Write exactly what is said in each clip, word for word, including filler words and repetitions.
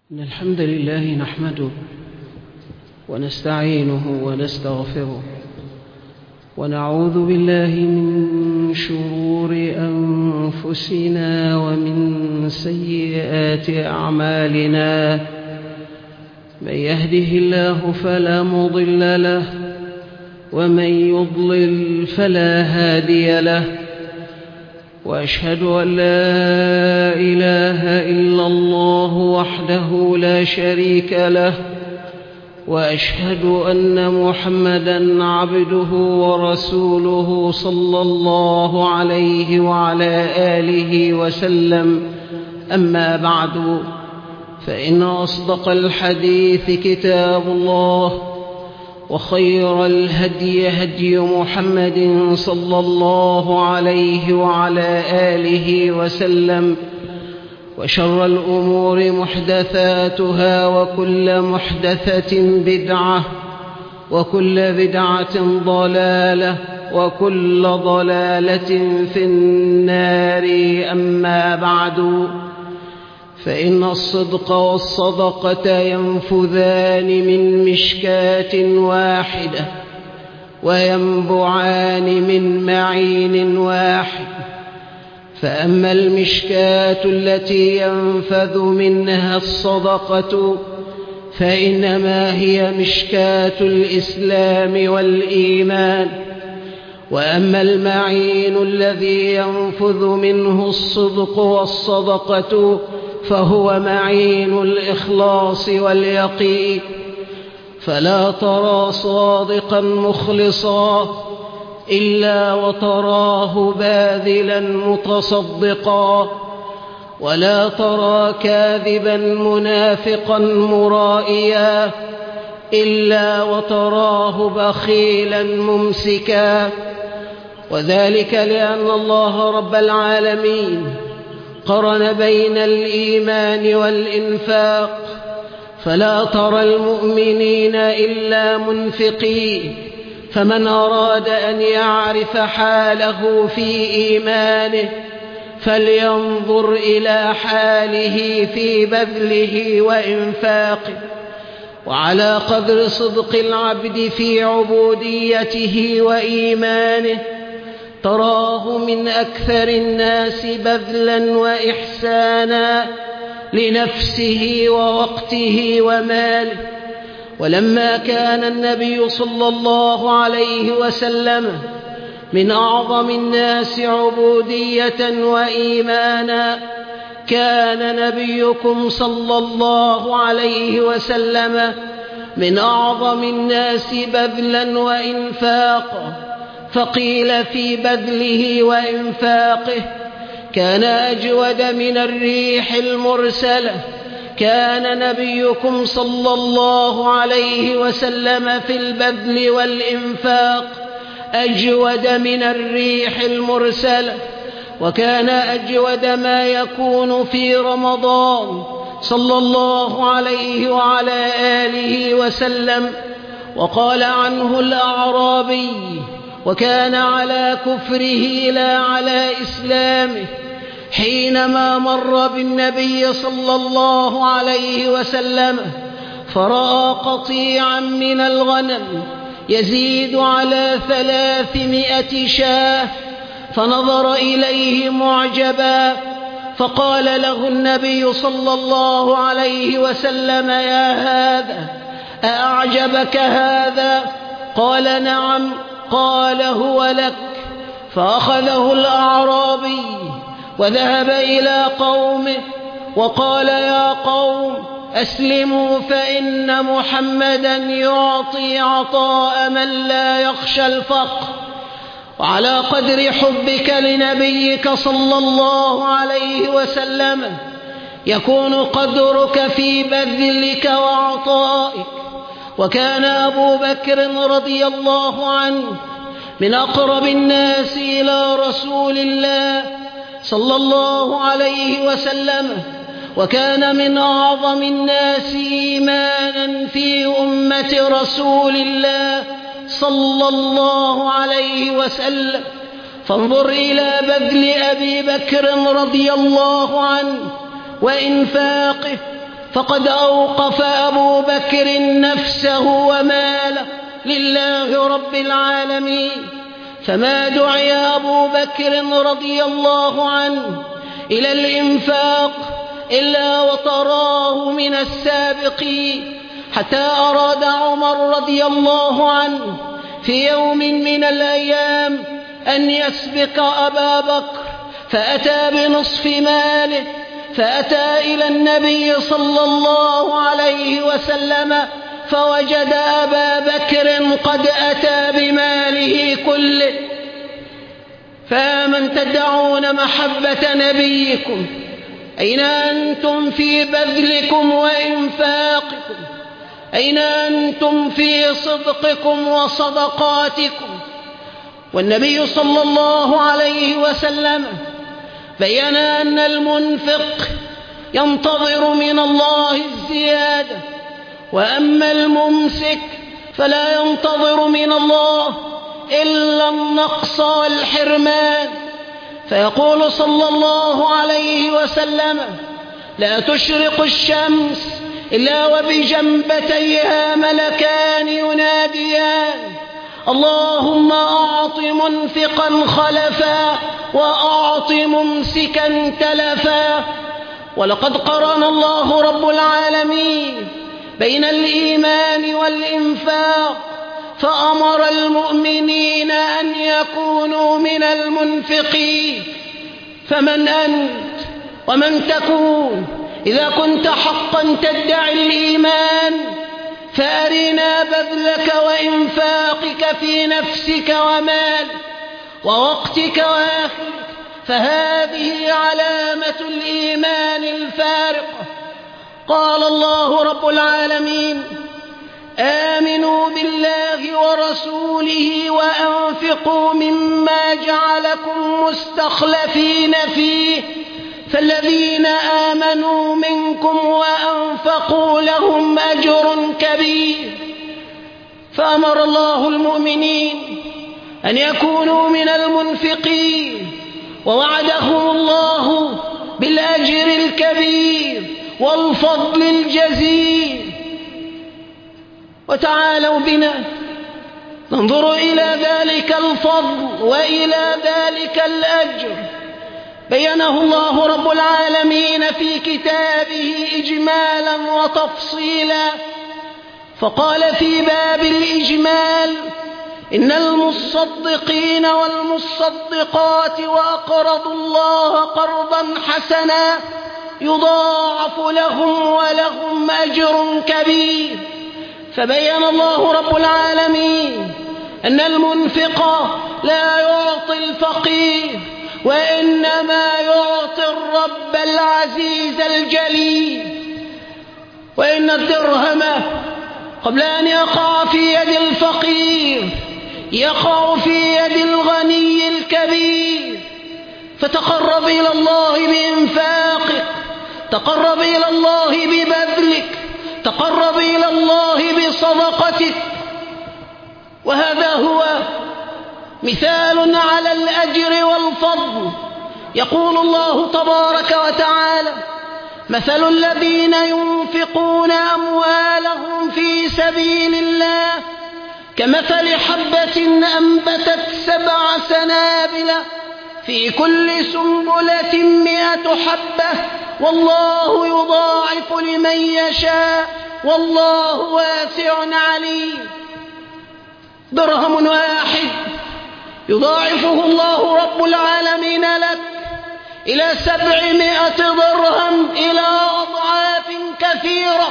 إن الحمد لله نحمده ونستعينه ونستغفره ونعوذ بالله من شرور أنفسنا ومن سيئات أعمالنا. من يهده الله فلا مضل له ومن يضلل فلا هادي له، وأشهد أن لا إله إلا الله وحده لا شريك له، وأشهد أن محمدًا عبده ورسوله صلى الله عليه وعلى آله وسلم. أما بعد، فإن أصدق الحديث كتاب الله، وخير الهدي هدي محمد صلى الله عليه وعلى آله وسلم، وشر الأمور محدثاتها، وكل محدثة بدعة، وكل بدعة ضلالة، وكل ضلالة في النار. أما بعد، فإن الصدق والصدقة ينفذان من مشكاة واحدة، وينبعان من معين واحد. فأما المشكاة التي ينفذ منها الصدقة فإنما هي مشكاة الإسلام والإيمان، وأما المعين الذي ينفذ منه الصدق والصدقة فهو معين الإخلاص واليقين. فلا ترى صادقا مخلصا إلا وتراه باذلا متصدقا، ولا ترى كاذبا منافقا مرائيا إلا وتراه بخيلا ممسكا. وذلك لأن الله رب العالمين قرن بين الإيمان والإنفاق، فلا ترى المؤمنين إلا منفقين. فمن أراد أن يعرف حاله في إيمانه فلينظر إلى حاله في بذله وإنفاقه. وعلى قدر صدق العبد في عبوديته وإيمانه تراه من أكثر الناس بذلا وإحسانا لنفسه ووقته وماله. ولما كان النبي صلى الله عليه وسلم من أعظم الناس عبودية وإيمانا، كان نبيكم صلى الله عليه وسلم من أعظم الناس بذلا وإنفاقا. فقيل في بذله وإنفاقه كان أجود من الريح المرسلة. كان نبيكم صلى الله عليه وسلم في البذل والإنفاق أجود من الريح المرسلة. وكان أجود ما يكون في رمضان صلى الله عليه وعلى آله وسلم. وقال عنه الأعرابي: وكان على كفره لا على إسلامه، حينما مر بالنبي صلى الله عليه وسلم فرأى قطيعا من الغنم يزيد على ثلاثمائة شاة، فنظر إليه معجبا، فقال له النبي صلى الله عليه وسلم: يا هذا، أأعجبك هذا؟ قال: نعم. قال: هو لك. فأخذه الأعرابي وذهب إلى قومه وقال: يا قوم، أسلموا، فإن محمدا يعطي عطاء من لا يخشى الفقر. وعلى قدر حبك لنبيك صلى الله عليه وسلم يكون قدرك في بذلك وعطائك. وكان أبو بكر رضي الله عنه من أقرب الناس إلى رسول الله صلى الله عليه وسلم، وكان من أعظم الناس إيمانا في أمة رسول الله صلى الله عليه وسلم. فانظر إلى بذل أبي بكر رضي الله عنه وإنفاقه، فقد أوقف أبو بكر نفسه وماله لله رب العالمين، فما دعي أبو بكر رضي الله عنه إلى الإنفاق إلا وتراه من السابقين، حتى أراد عمر رضي الله عنه في يوم من الأيام أن يسبق أبا بكر، فأتى بنصف ماله، فأتى إلى النبي صلى الله عليه وسلم فوجد أبا بكر قد أتى بماله كله. فمن تدعون محبة نبيكم أين أنتم في بذلكم وإنفاقكم؟ أين أنتم في صدقكم وصدقاتكم؟ والنبي صلى الله عليه وسلم بيّن أن المنفق ينتظر من الله الزيادة، وأما الممسك فلا ينتظر من الله إلا النقص والحرمان. فيقول صلى الله عليه وسلم: لا تشرق الشمس إلا وبجنبتيها ملكان يناديان: اللهم أعط منفقا خلفا وأعط ممسكا تلفا. ولقد قرن الله رب العالمين بين الإيمان والإنفاق، فأمر المؤمنين أن يكونوا من المنفقين. فمن أنت ومن تكون إذا كنت حقا تدعي الإيمان؟ فأرنا بذلك وإنفاقك في نفسك ومالك ووقتك وآخرك، فهذه علامة الإيمان الفارقة. قال الله رب العالمين: آمنوا بالله ورسوله وأنفقوا مما جعلكم مستخلفين فيه، فالذين آمنوا منكم وأنفقوا لهم أجر كبير. فأمر الله المؤمنين أن يكونوا من المنفقين، ووعدهم الله بالأجر الكبير والفضل الجزيل. وتعالوا بنا ننظر إلى ذلك الفضل وإلى ذلك الأجر، بيّنه الله رب العالمين في كتابه إجمالا وتفصيلا. فقال في باب الإجمال: إن المصدقين والمصدقات وأقرضوا الله قرضا حسنا يضاعف لهم ولهم أجر كبير. فبين الله رب العالمين أن المنفق لا يعطي الفقير، وإنما يعطي الرب العزيز الجليل. وإن الدرهم قبل أن يقع في يد الفقير يقع في يد الغني الكبير. فتقرب إلى الله بإنفاقك، تقرب إلى الله ببذلك، تقرب إلى الله بصدقتك. وهذا هو مثال على الأجر والفضل. يقول الله تبارك وتعالى: مثل الذين ينفقون أموالهم في سبيل الله كمثل حبة أنبتت سبع سنابل في كل سنبلة مئة حبة والله يضاعف لمن يشاء والله واسع عليم. درهم واحد يضاعفه الله رب العالمين لك إلى سبعمائة درهم، إلى أضعاف كثيرة.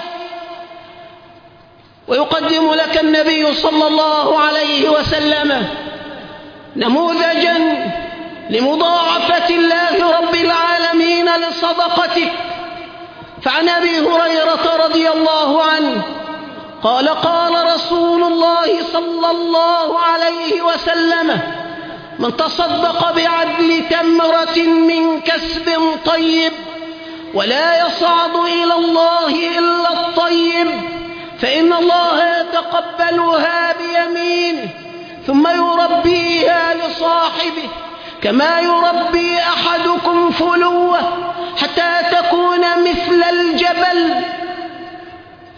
ويقدم لك النبي صلى الله عليه وسلم نموذجا لمضاعفة الله رب العالمين لصدقتك. فعن أبي هريرة رضي الله عنه قال: قال رسول الله صلى الله عليه وسلم: من تصدق بعدل تمرة من كسب طيب ولا يصعد إلى الله إلا الطيب فإن الله يتقبلها بيمينه ثم يربيها لصاحبه كما يربي أحدكم فلوه حتى تكون مثل الجبل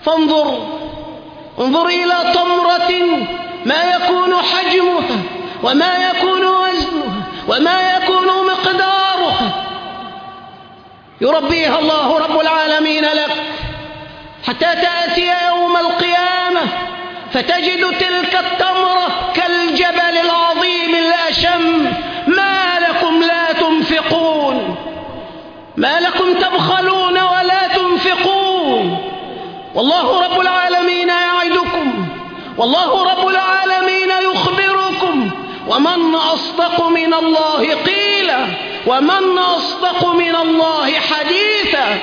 فانظر انظر إلى تمرة ما يكون حجمها وما يكون وزنها وما يكون مقدارها، يربيها الله رب العالمين لك حتى تأتي يوم القيامة فتجد تلك التمرة كالجبل العظيم الأشم. ما لكم لا تنفقون؟ ما لكم تبخلون ولا تنفقون؟ والله رب العالمين يعدكم، والله رب العالمين يخبركم، ومن أصدق من الله قيلا ومن أصدق من الله حديثا.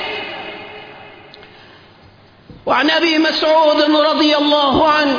وعن أبي مسعود رضي الله عنه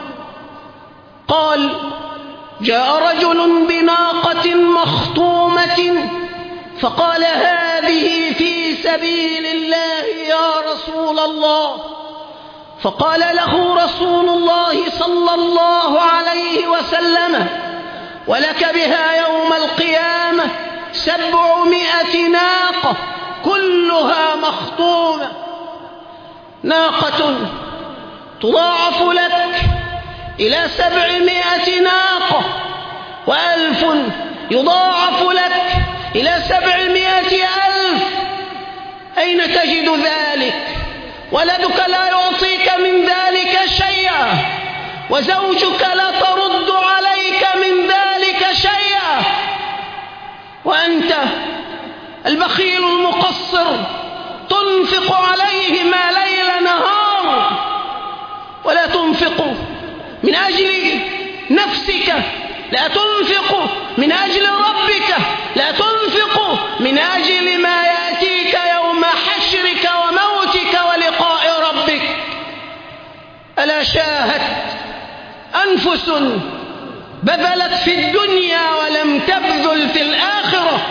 قال: جاء رجل بناقة مخطومة فقال: هذه في سبيل الله يا رسول الله. فقال له رسول الله صلى الله عليه وسلم: ولك بها يوم القيامة سبعمائة ناقة كلها مخطومة. ناقة تضاعف لك إلى سبعمائة ناقة، وألف يضاعف لك إلى سبعمائة ألف. أين تجد ذلك؟ ولدك لا يعطيك من ذلك شيئا، وزوجك لا ترد عليك من ذلك شيئا، وأنت البخيل المقصر تنفق عليهما ليل نهار، ولا تنفق من أجل نفسك، لا تنفق من أجل ربك، لا تنفق من أجل ما يأتيك يوم حشرك وموتك ولقاء ربك. ألا شاهدت أنفس بذلت في الدنيا ولم تبذل في الآخرة؟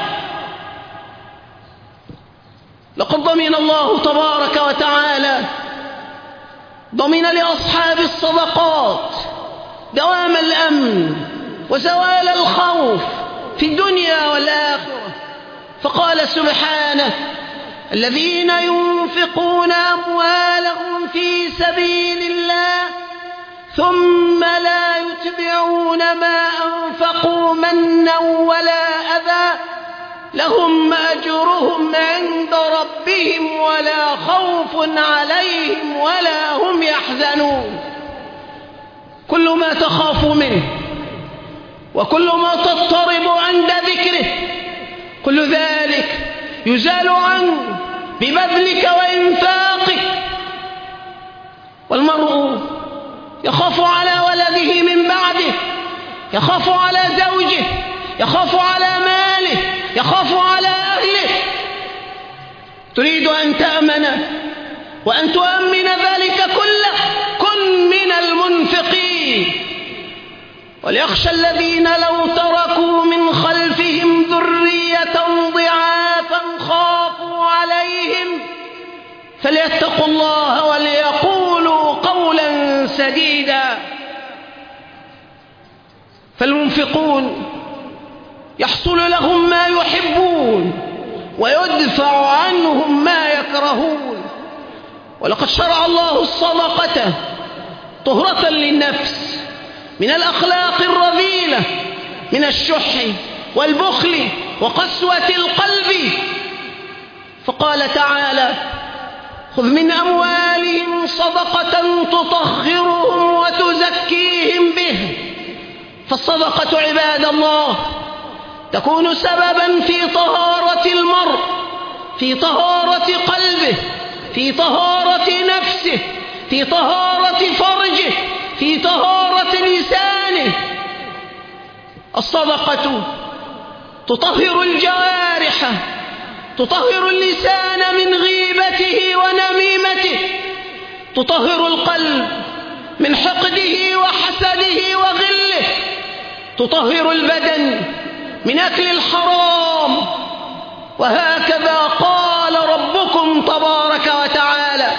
لقد ضمن الله تبارك وتعالى ضمن لأصحاب الصدقات دوام الأمن وزوال الخوف في الدنيا والآخرة، فقال سبحانه: الذين ينفقون أموالهم في سبيل الله ثم لا يتبعون ما أنفقوا منا ولا أذى لهم أجرهم عند ربهم ولا خوف عليهم ولا هم يحزنون. كل ما تخاف منه وكل ما تضطرب عند ذكره كل ذلك يزال عنه ببذلك وإنفاقك. والمرء يخاف على ولده من بعده، يخاف على زوجه، يخاف على ماله، يخاف على أهله. تريد أن تأمن وأن تؤمن ذلك كله، كن من المنفقين. وليخشى الذين لو تركوا من خلفهم ذرية ضعافا خافوا عليهم فليتقوا الله وليقولوا قولا سديدا. فالمنفقون يحصل لهم ما يحبون ويدفع عنهم ما يكرهون. ولقد شرع الله الصدقة طهرة للنفس من الأخلاق الرذيلة، من الشح والبخل وقسوة القلب. فقال تعالى: خذ من أموالهم صدقة تطهرهم وتزكيهم به. فالصدقة عباد الله تكون سببا في طهارة المرء، في طهارة قلبه، في طهارة نفسه، في طهارة فرجه، في طهارة لسانه. الصدقة تطهر الجوارح، تطهر اللسان من غيبته ونميمته، تطهر القلب من حقده وحسده وغله، تطهر البدن من أكل الحرام. وهكذا قال ربكم تبارك وتعالى.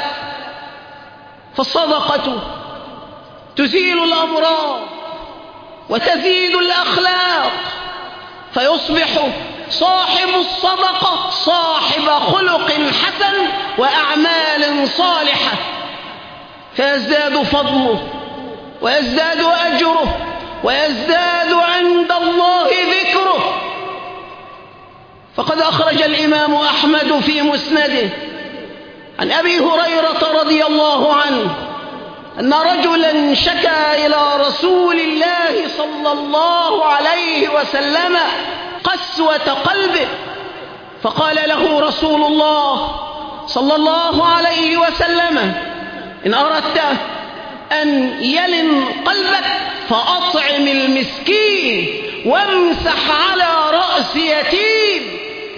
فالصدقة تزيل الأمراض وتزيد الأخلاق، فيصبح صاحب الصدقة صاحب خلق حسن وأعمال صالحة. فيزداد فضله ويزداد أجره ويزداد عند الله ذكره. فقد أخرج الإمام أحمد في مسنده عن أبي هريرة رضي الله عنه أن رجلا شكى إلى رسول الله صلى الله عليه وسلم قسوة قلبه، فقال له رسول الله صلى الله عليه وسلم: إن أردت أن يلن قلبك فأطعم المسكين وامسح على رأس يتيم.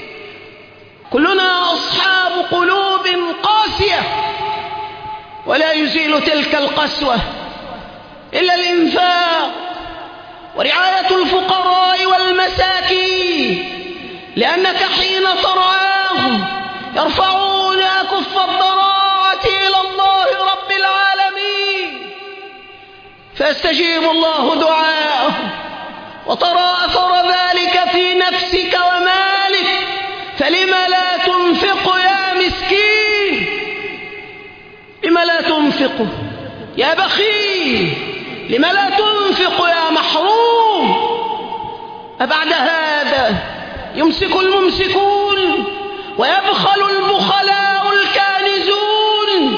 كلنا أصحاب قلوب قاسية، ولا يزيل تلك القسوة إلا الإنفاق ورعاية الفقراء والمساكين، لأنك حين ترعاهم يرفعون أكف الضراعة إلى الله رب العالمين، فيستجيب الله دعاءهم، وترى أثر ذلك في نفسك ومالك. فلم لا تنفق يا مسكين؟ لم لا تنفق يا بخيل؟ لم لا تنفق يا محروم؟ أبعد هذا يمسك الممسكون ويبخل البخلاء الكانزون،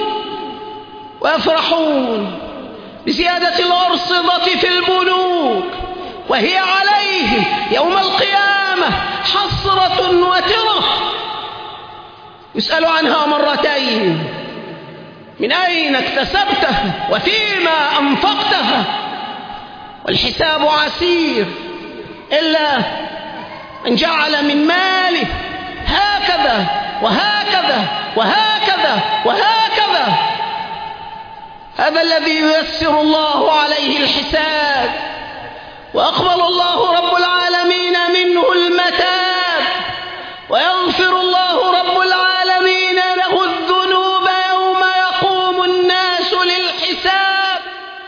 ويفرحون بزيادة الأرصدة في البنوك، وهي عليهم يوم القيامة حسرة وترة، يسأل عنها مرتين: من أين اكتسبتها وفيما أنفقتها؟ والحساب عسير إلا من جعل من ماله هكذا وهكذا وهكذا وهكذا. هذا الذي ييسر الله عليه الحساب، وأقبل الله رب العالمين منه المتاب، ويغفر الله رب العالمين له الذنوب يوم يقوم الناس للحساب.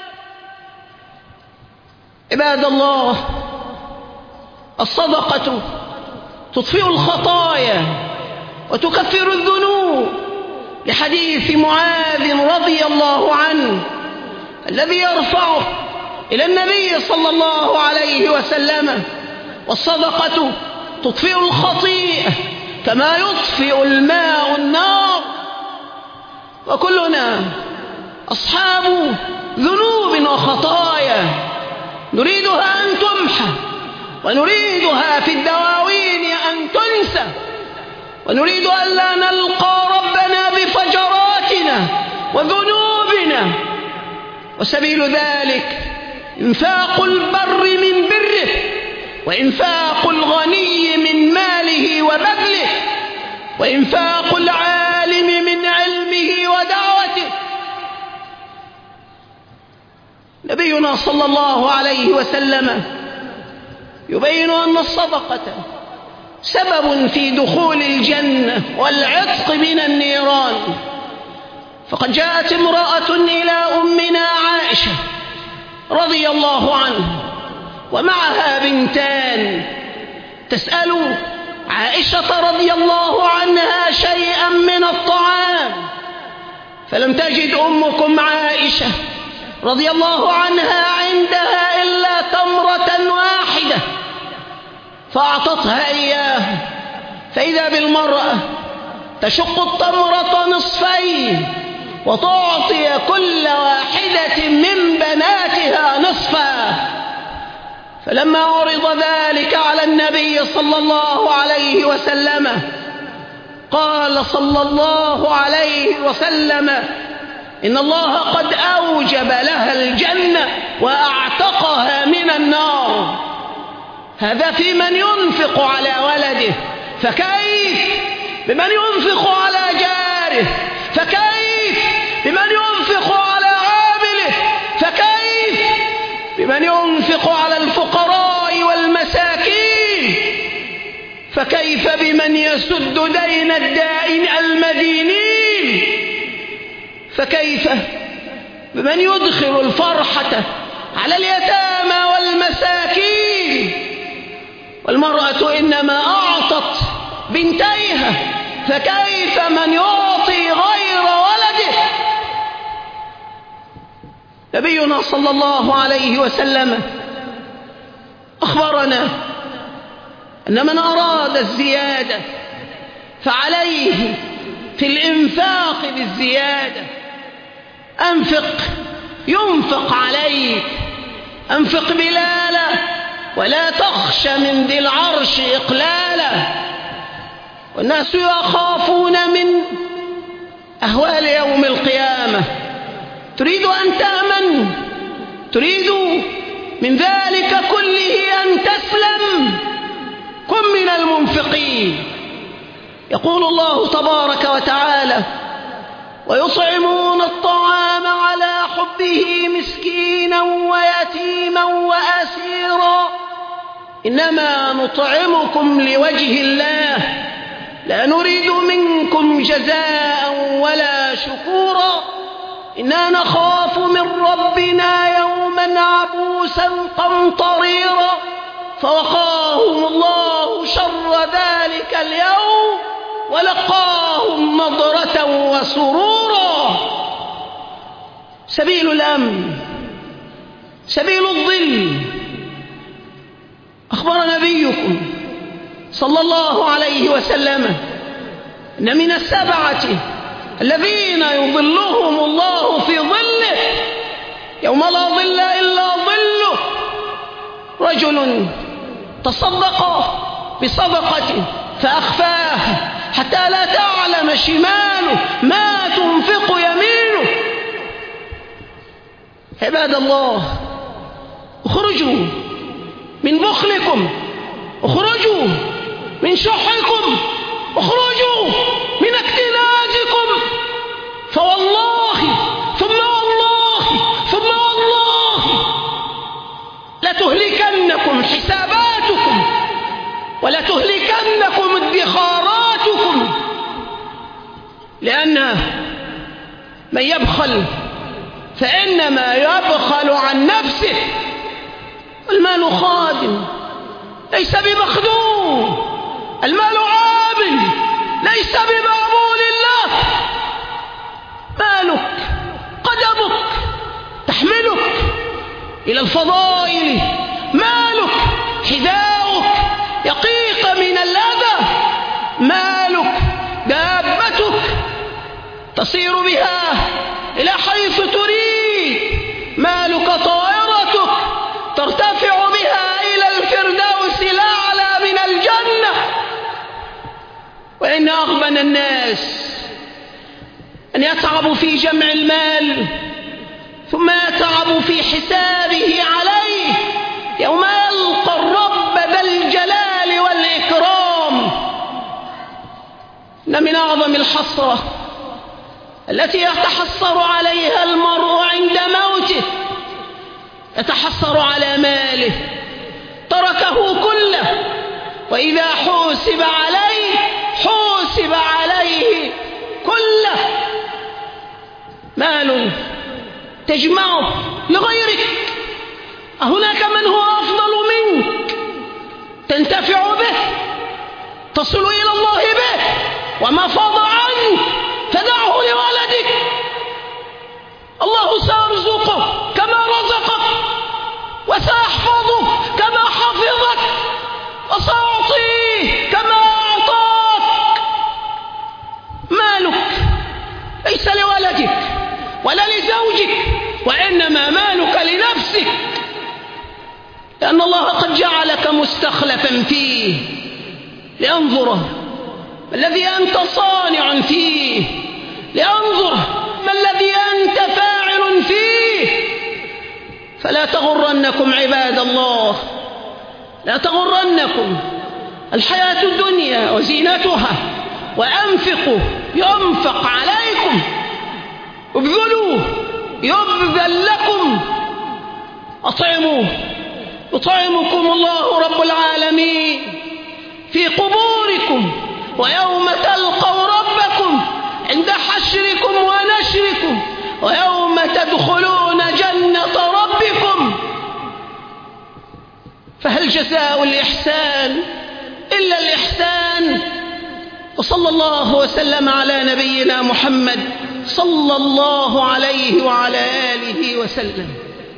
عباد الله، الصدقة تطفئ الخطايا وتكفر الذنوب، لحديث معاذ رضي الله عنه الذي يرفعه إلى النبي صلى الله عليه وسلم: والصدقة تطفئ الخطيئة كما يطفئ الماء النار. وكلنا أصحاب ذنوب وخطايا نريدها أن تمحى، ونريدها في الدواوين أن تنسى، ونريد أن لا نلقى ربنا بفجراتنا وذنوبنا. وسبيل ذلك إنفاق البر من بره، وإنفاق الغني من ماله وبذله، وإنفاق العالم من علمه ودعوته. نبينا صلى الله عليه وسلم يبين أن الصدقة سبب في دخول الجنة والعتق من النيران. فقد جاءت امرأة إلى أمنا عائشة رضي الله عنها ومعها بنتان، تسأل عائشة رضي الله عنها شيئا من الطعام، فلم تجد أمكم عائشة رضي الله عنها عندها إلا تمرة واحدة، فأعطتها إياه، فإذا بالمرأة تشق التمرة نصفين وتعطي كل واحدة من بناتها نصفا. فلما عرض ذلك على النبي صلى الله عليه وسلم قال صلى الله عليه وسلم: إن الله قد أوجب لها الجنة وأعتقها من النار. هذا في من ينفق على ولده، فكيف بمن ينفق على جاره؟ فكيف بمن ينفق على عامله؟ فكيف بمن ينفق على الفقراء والمساكين؟ فكيف بمن يسد دين الدائن المدينين؟ فكيف بمن يدخل الفرحة على اليتامى والمساكين؟ والمرأة إنما أعطت بنتيها، فكيف من يعطي غير ولده؟ نبينا صلى الله عليه وسلم أخبرنا أن من أراد الزيادة فعليه في الإنفاق بالزيادة. أنفق ينفق عليك، أنفق بلالا ولا تخش من ذي العرش إقلالا. والناس يخافون من أهوال يوم القيامة، تريد أن تأمن، تريد من ذلك كله أن تسلم، كن من المنفقين. يقول الله تبارك وتعالى: ويطعمون الطعام على حبه مسكينا ويتيما وأسيرا إنما نطعمكم لوجه الله لا نريد منكم جزاء ولا شكورا إنا نخاف من ربنا يوما عبوسا قمطريرا فوقاهم الله شر ذلك اليوم ولقاهم نضرة وسرورا. سبيل الأمن، سبيل الظل. أخبر نبيكم صلى الله عليه وسلم أن من السبعة الذين يظلهم الله في ظله يوم لا ظل إلا ظله رجل تصدق بصدقة فأخفاها حتى لا تعلم شماله ما تنفق يمينه. عباد الله، اخرجوا من بخلكم، اخرجوا من شحكم، اخرجوا من اكتنازكم، فوالله ثم والله ثم والله لتهلكنكم حساباتكم ولتهلكنكم ادخاراتكم. لأن من يبخل فإنما يبخل عن نفسه، المال خادم ليس بمخدوم، المال عامل ليس بمعمول الله. مالك قدمك تحملك إلى الفضائل، مالك حذاؤك يقيك من الأذى، مالك دابتك تصير بها إلى حيث تريد، مالك طائرتك ترتفع بها إلى الفردوس الأعلى من الجنة. وإن أغبن الناس أن يتعب في جمع المال ثم يتعب في حسابه عليه يوم يلقى الرب ذا الجلال والإكرام. إن من أعظم الحسرة التي يتحسر عليها المرء عند موته، يتحسر على ماله تركه كله، وإذا حوسب عليه حوسب عليه كله. مال تجمعه لغيرك، أهناك من هو أفضل منك تنتفع به، تصل إلى الله به، وما فاض عنك فدعه لولدك. الله سيرزقه كما رزقك، وسيحفظه كما حفظك، وسيعطيه كما أعطاك. مالك ليس لولدك ولا لزوجك، وإنما مالك لنفسك، لأن الله قد جعلك مستخلفا فيه لينظر ما الذي أنت صانع فيه، لينظر ما الذي أنت فاعل فيه. فلا تغرنكم عباد الله، لا تغرنكم الحياة الدنيا وزينتها، وأنفقوا ينفق عليكم، ابذلوا يبذل لكم، أطعموا يطعمكم الله رب العالمين في قبوركم ويوم تلقوا ربكم عند حشركم ونشركم ويوم تدخلون جنة ربكم. فهل جزاء الإحسان إلا الإحسان؟ وصلى الله وسلم على نبينا محمد صلى الله عليه وعلى آله عليه وسلم.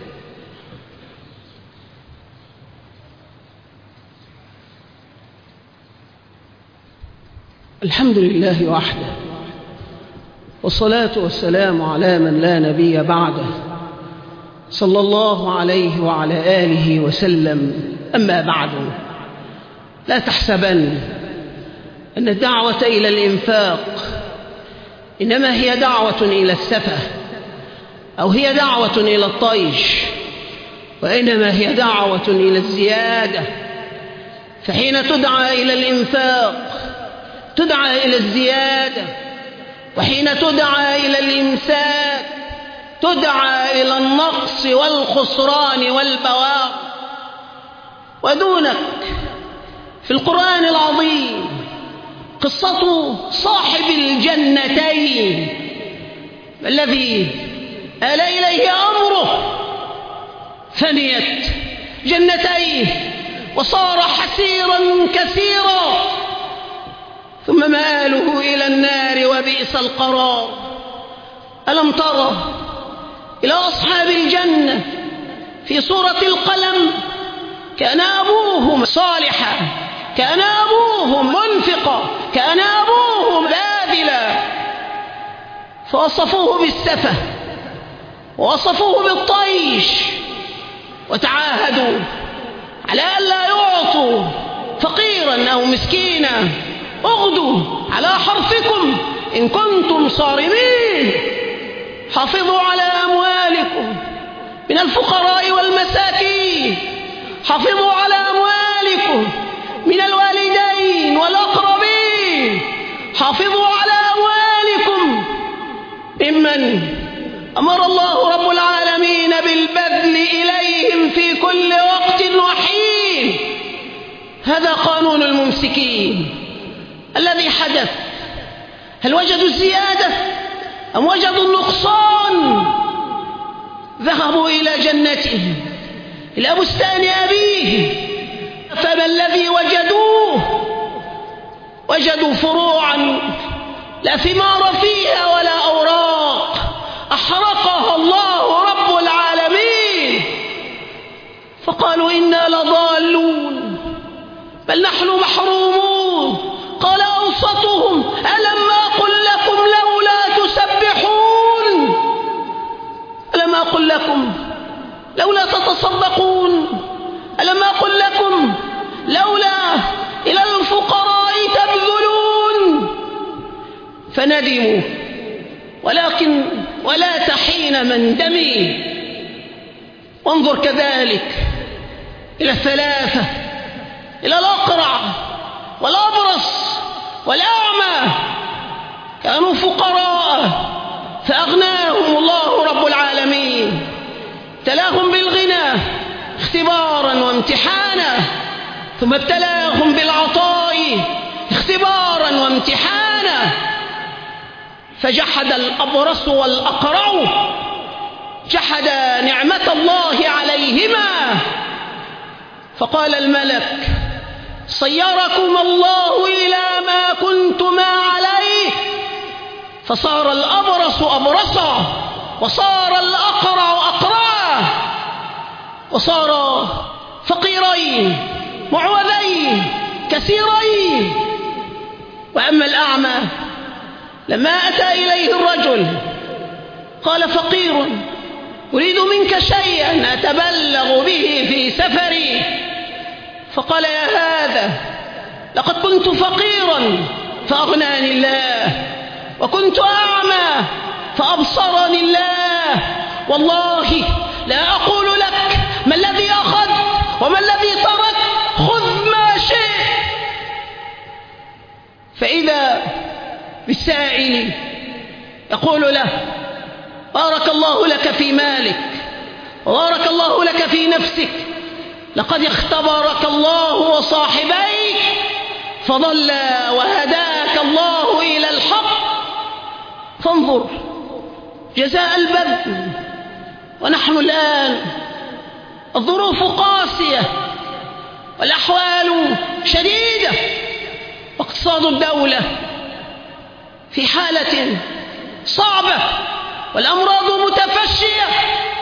الحمد لله وحده، والصلاة والسلام على من لا نبي بعده، صلى الله عليه وعلى آله وسلم. أما بعد، لا تحسبن أن الدعوة إلى الإنفاق إنما هي دعوة إلى السفة أو هي دعوة إلى الطيش، وإنما هي دعوة إلى الزيادة. فحين تدعى إلى الإنفاق تدعى إلى الزيادة، وحين تدعى إلى الإمساك تدعى إلى النقص والخسران والبوار. ودونك في القرآن العظيم قصة صاحب الجنتين الذي آل إليه أمره، فنيت جنتيه وصار حسيرا كثيرا، ثم مآله إلى النار وبئس القرار. ألم ترى إلى أصحاب الجنة في سورة القلم؟ كان أبوهم صالحا، كان أبوهم منفقا، كان أبوهم باذلا، فوصفوه بالسفة ووصفوه بالطيش، وتعاهدوا على ألا يعطوا فقيرا أو مسكينا. اغدوا على حرثكم إن كنتم صارمين، حافظوا على أموالكم من الفقراء والمساكين، حافظوا على أموالكم من الوالدين والأقربين، حافظوا على أموالكم ممن أمر الله رب العالمين بالبذل إليهم في كل وقت وحين. هذا قانون الممسكين الذي حدث. هل وجدوا الزيادة أم وجدوا النقصان؟ ذهبوا إلى جنتهم، إلى بستان أبيه، فما الذي وجدوه؟ وجدوا فروعا لا ثمار فيها ولا أوراق، أحرقها الله رب العالمين. فقالوا إنا لضالون بل نحن محرومون. قال أوسطهم ألم أقل لكم لولا تسبحون؟ ألم أقل لكم لولا تتصدقون؟ ألم أقل لكم لولا إلى الفقراء تبذلون؟ فندموا، ولكن ولا تحين مندمي. وانظر كذلك إلى الثلاثة، إلى الأقرع والأبرص والأعمى، كانوا فقراء فأغناهم الله رب العالمين، ابتلاهم بالغنى اختبارا وامتحانا، ثم ابتلاهم بالعطاء اختبارا وامتحانا. فجحد الأبرص والأقرع، جحد نعمة الله عليهما، فقال الملك صيركم الله إلى ما كنتما عليه. فصار الأبرص أبرصا، وصار الأقرع أقرعا، وصار فقيرين معوذين كثيرين. وأما الأعمى لما أتى إليه الرجل قال فقير أريد منك شيئا أتبلغ به في سفري، فقال يا هذا لقد كنت فقيرا فأغناني الله، وكنت أعمى فأبصرني الله، والله لا أقول لك ما الذي أخذ وما الذي ترك، خذ ما شئت. فإذا بالسائل يقول له بارك الله لك في مالك وبارك الله لك في نفسك، لقد اختبرك الله وصاحبيك فضل وهداك الله إلى الحق. فانظر جزاء البذل. ونحن الآن الظروف قاسية والأحوال شديدة، واقتصاد الدولة في حالة صعبة، والأمراض متفشية،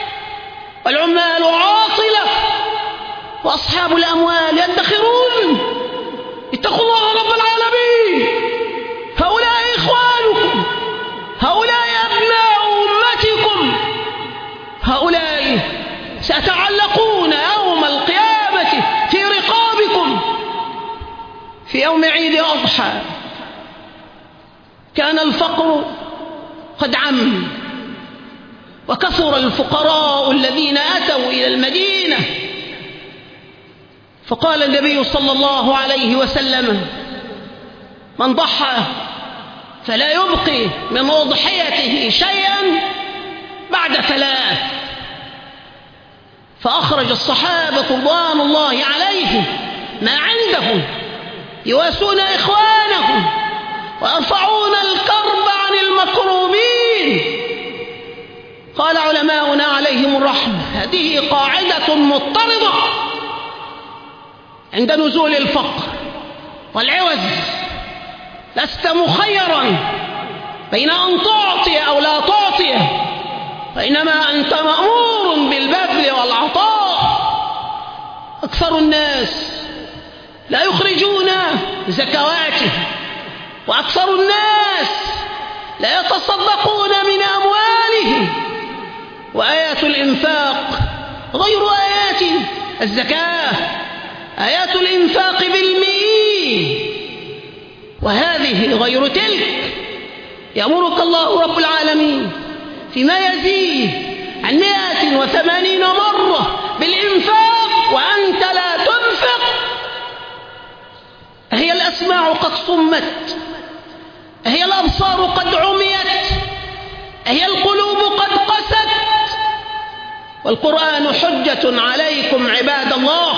والعمال عاطلة، وأصحاب الأموال يدخرون. اتقوا الله رب العالمين. هؤلاء إخوانكم، هؤلاء أبناء أمتكم، هؤلاء سيتعلقون يوم القيامة في رقابكم. في يوم عيد أضحى كان الفقر قد عم، وكثر الفقراء الذين أتوا إلى المدينة، فقال النبي صلى الله عليه وسلم: من ضحى فلا يبقي من أضحيته شيئا بعد ثلاث. فأخرج الصحابة رضوان الله عليهم ما عندهم يواسون إخوانهم ويرفعون الكرب عن المكروبين. قال علماؤنا عليهم الرحمة: هذه قاعدة مضطردة عند نزول الفقر والعوز. لست مخيرا بين أن تعطي أو لا تعطي، فإنما أنت مأمور بالبذل والعطاء. أكثر الناس لا يخرجون زكواته، وأكثر الناس لا يتصدقون من أموالهم. وآيات الإنفاق غير آيات الزكاة، آيات الإنفاق بالمئين، وهذه غير تلك. يأمرك الله رب العالمين فيما يزيد عن مئة وثمانين مرة بالإنفاق وأنت لا تنفق. هي الأسماع قد صمت، هي الأبصار قد عميت، هي القلوب قد قست، والقرآن حجة عليكم عباد الله.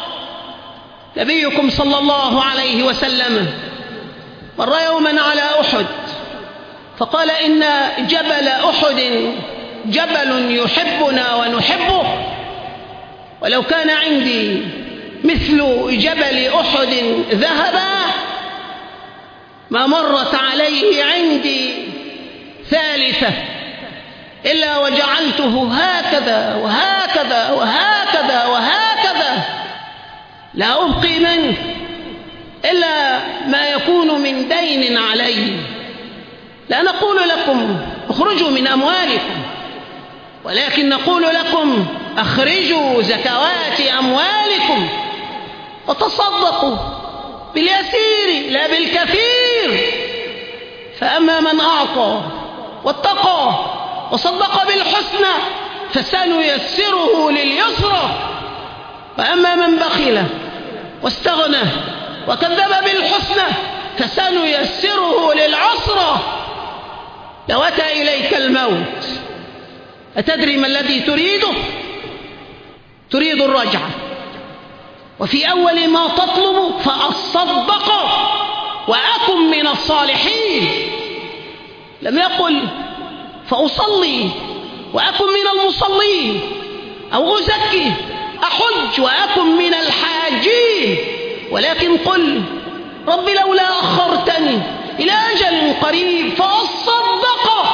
نبيكم صلى الله عليه وسلم مر يوما على أحد فقال: إن جبل أحد جبل يحبنا ونحبه، ولو كان عندي مثل جبل أحد ذهبا ما مرت عليه عندي ثالثة إلا وجعلته هكذا وهكذا وهكذا وهكذا، لا أبقي منه إلا ما يكون من دين علي. لا نقول لكم اخرجوا من أموالكم، ولكن نقول لكم أخرجوا زكوات أموالكم وتصدقوا باليسير لا بالكثير. فأما من أعطى واتقى وصدق بالحسنى فسنيسره لليسرى، وأما من بخل واستغنى وكذب بالحسنى فسنيسره للعسرى. لو أتى إليك الموت أتدري ما الذي تريده؟ تريد الرجعة، وفي أول ما تطلب فأصدق وأكن من الصالحين. لم يقل فأصلي وأكن من المصلين، أو أزكي أحج وأكن من الحاجين، ولكن قل: رب لولا أخرتني إلى أجل قريب فأصدق.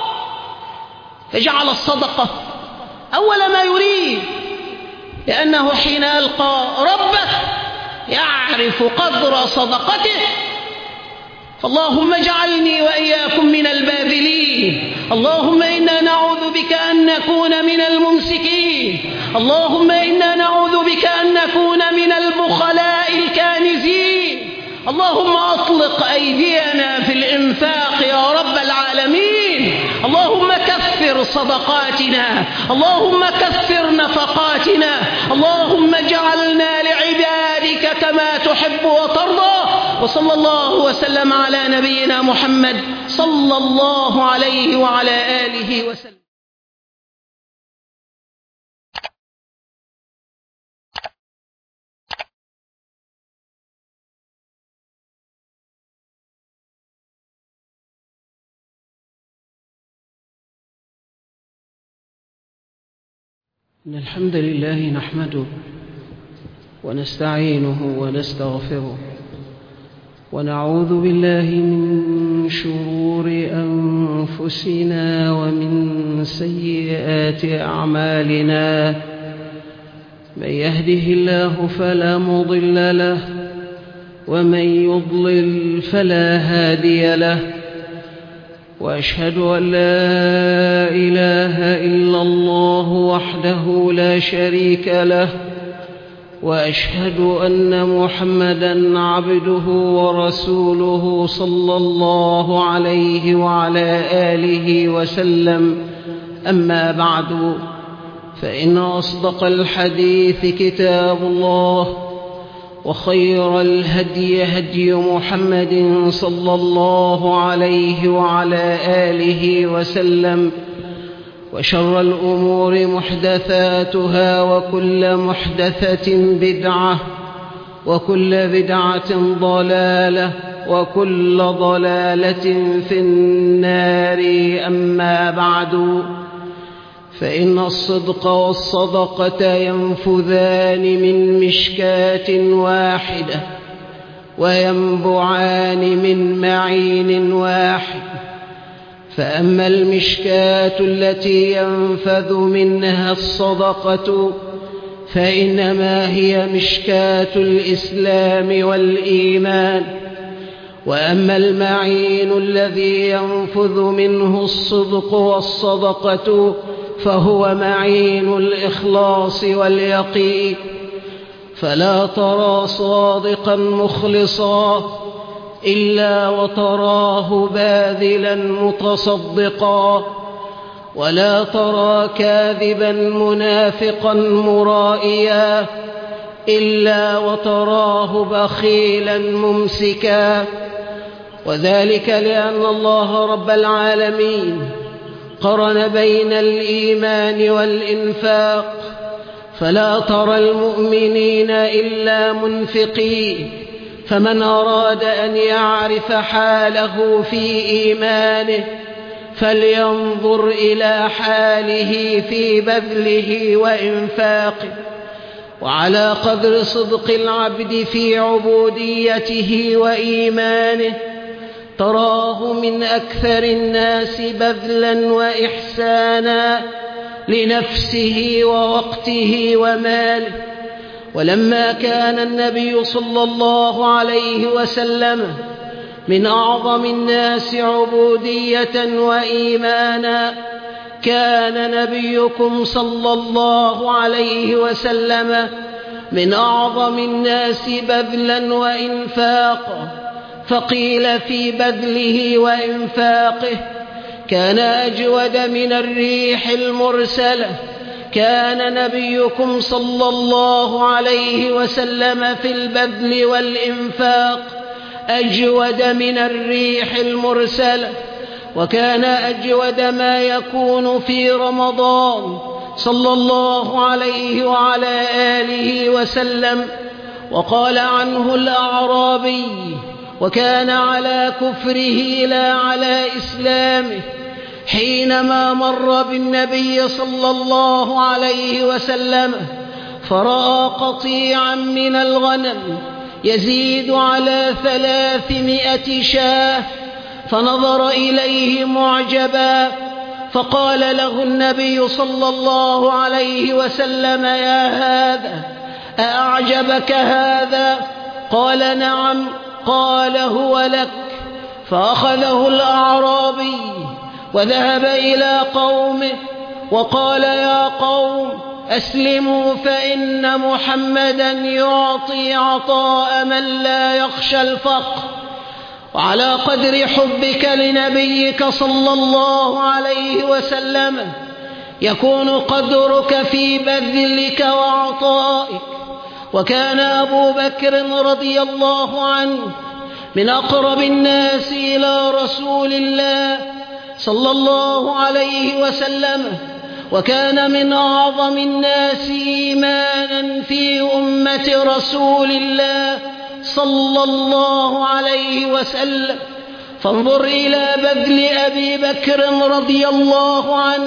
فجعل الصدقة أول ما يريد، لأنه حين يلقى ربه يعرف قدر صدقته. فاللهم اجعلني وإياكم من الباذلين. اللهم إنا نعوذ بك أن نكون من الممسكين. اللهم إنا نعوذ بك أن نكون من البخلاء الكانزين. اللهم أطلق أيدينا في الإنفاق يا رب العالمين. اللهم كفر صدقاتنا، اللهم كفر نفقاتنا، اللهم اجعلنا لعبادك كما تحب وترضى. وصلى الله وسلم على نبينا محمد صلى الله عليه وعلى آله وسلم. إن الحمد لله نحمده ونستعينه ونستغفره ونعوذ بالله من شرور أنفسنا ومن سيئات أعمالنا. من يهده الله فلا مضل له ومن يضلل فلا هادي له. وأشهد أن لا إله إلا الله وحده لا شريك له، وأشهد أن محمدًا عبده ورسوله صلى الله عليه وعلى آله وسلم. أما بعد، فإن أصدق الحديث كتاب الله، وخير الهدي هدي محمد صلى الله عليه وعلى آله وسلم، وشر الأمور محدثاتها، وكل محدثة بدعة، وكل بدعة ضلالة، وكل ضلالة في النار. أما بعد، فإن الصدق والصدقة ينفذان من مشكاة واحدة، وينبعان من معين واحد. فأما المشكاة التي ينفذ منها الصدقة فإنما هي مشكاة الإسلام والإيمان، وأما المعين الذي ينفذ منه الصدق والصدقة فهو معين الإخلاص واليقين. فلا ترى صادقا مخلصا إلا وتراه باذلا متصدقا، ولا ترى كاذبا منافقا مرائيا إلا وتراه بخيلا ممسكا. وذلك لأن الله رب العالمين قرن بين الإيمان والإنفاق، فلا ترى المؤمنين إلا منفقين. فمن أراد أن يعرف حاله في إيمانه فلينظر إلى حاله في بذله وإنفاقه. وعلى قدر صدق العبد في عبوديته وإيمانه تراه من أكثر الناس بذلا وإحسانا لنفسه ووقته وماله. ولما كان النبي صلى الله عليه وسلم من أعظم الناس عبودية وإيمانا، كان نبيكم صلى الله عليه وسلم من أعظم الناس بذلا وإنفاقا. فقيل في بذله وإنفاقه كان أجود من الريح المرسلة. كان نبيكم صلى الله عليه وسلم في البذل والإنفاق أجود من الريح المرسلة. وكان أجود ما يكون في رمضان صلى الله عليه وعلى آله وسلم. وقال عنه الأعرابي: وكان على كفره لا على إسلامه، حينما مر بالنبي صلى الله عليه وسلم فرأى قطيعا من الغنم يزيد على ثلاثمائة شاة، فنظر إليه معجبا، فقال له النبي صلى الله عليه وسلم: يا هذا، أأعجبك هذا؟ قال: نعم. قال: هو لك. فأخذه الأعرابي وذهب إلى قومه وقال: يا قوم، أسلموا، فإن محمدا يعطي عطاء من لا يخشى الفقر. وعلى قدر حبك لنبيك صلى الله عليه وسلم يكون قدرك في بذلك وعطائك. وكان أبو بكر رضي الله عنه من أقرب الناس إلى رسول الله صلى الله عليه وسلم، وكان من أعظم الناس إيمانا في أمة رسول الله صلى الله عليه وسلم. فانظر إلى بذل أبي بكر رضي الله عنه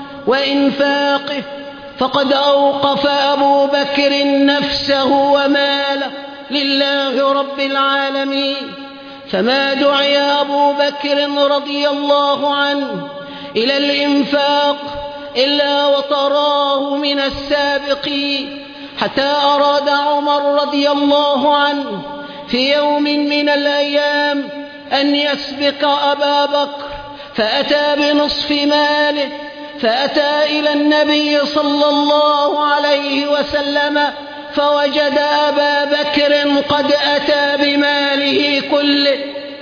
وإنفاقه، فقد أوقف أبو بكر نفسه وماله لله رب العالمين. فما دعي أبو بكر رضي الله عنه إلى الإنفاق إلا وتراه من السابقين، حتى أراد عمر رضي الله عنه في يوم من الأيام أن يسبق أبا بكر، فأتى بنصف ماله، فأتى إلى النبي صلى الله عليه وسلم فوجد أبا بكر قد أتى بماله كله.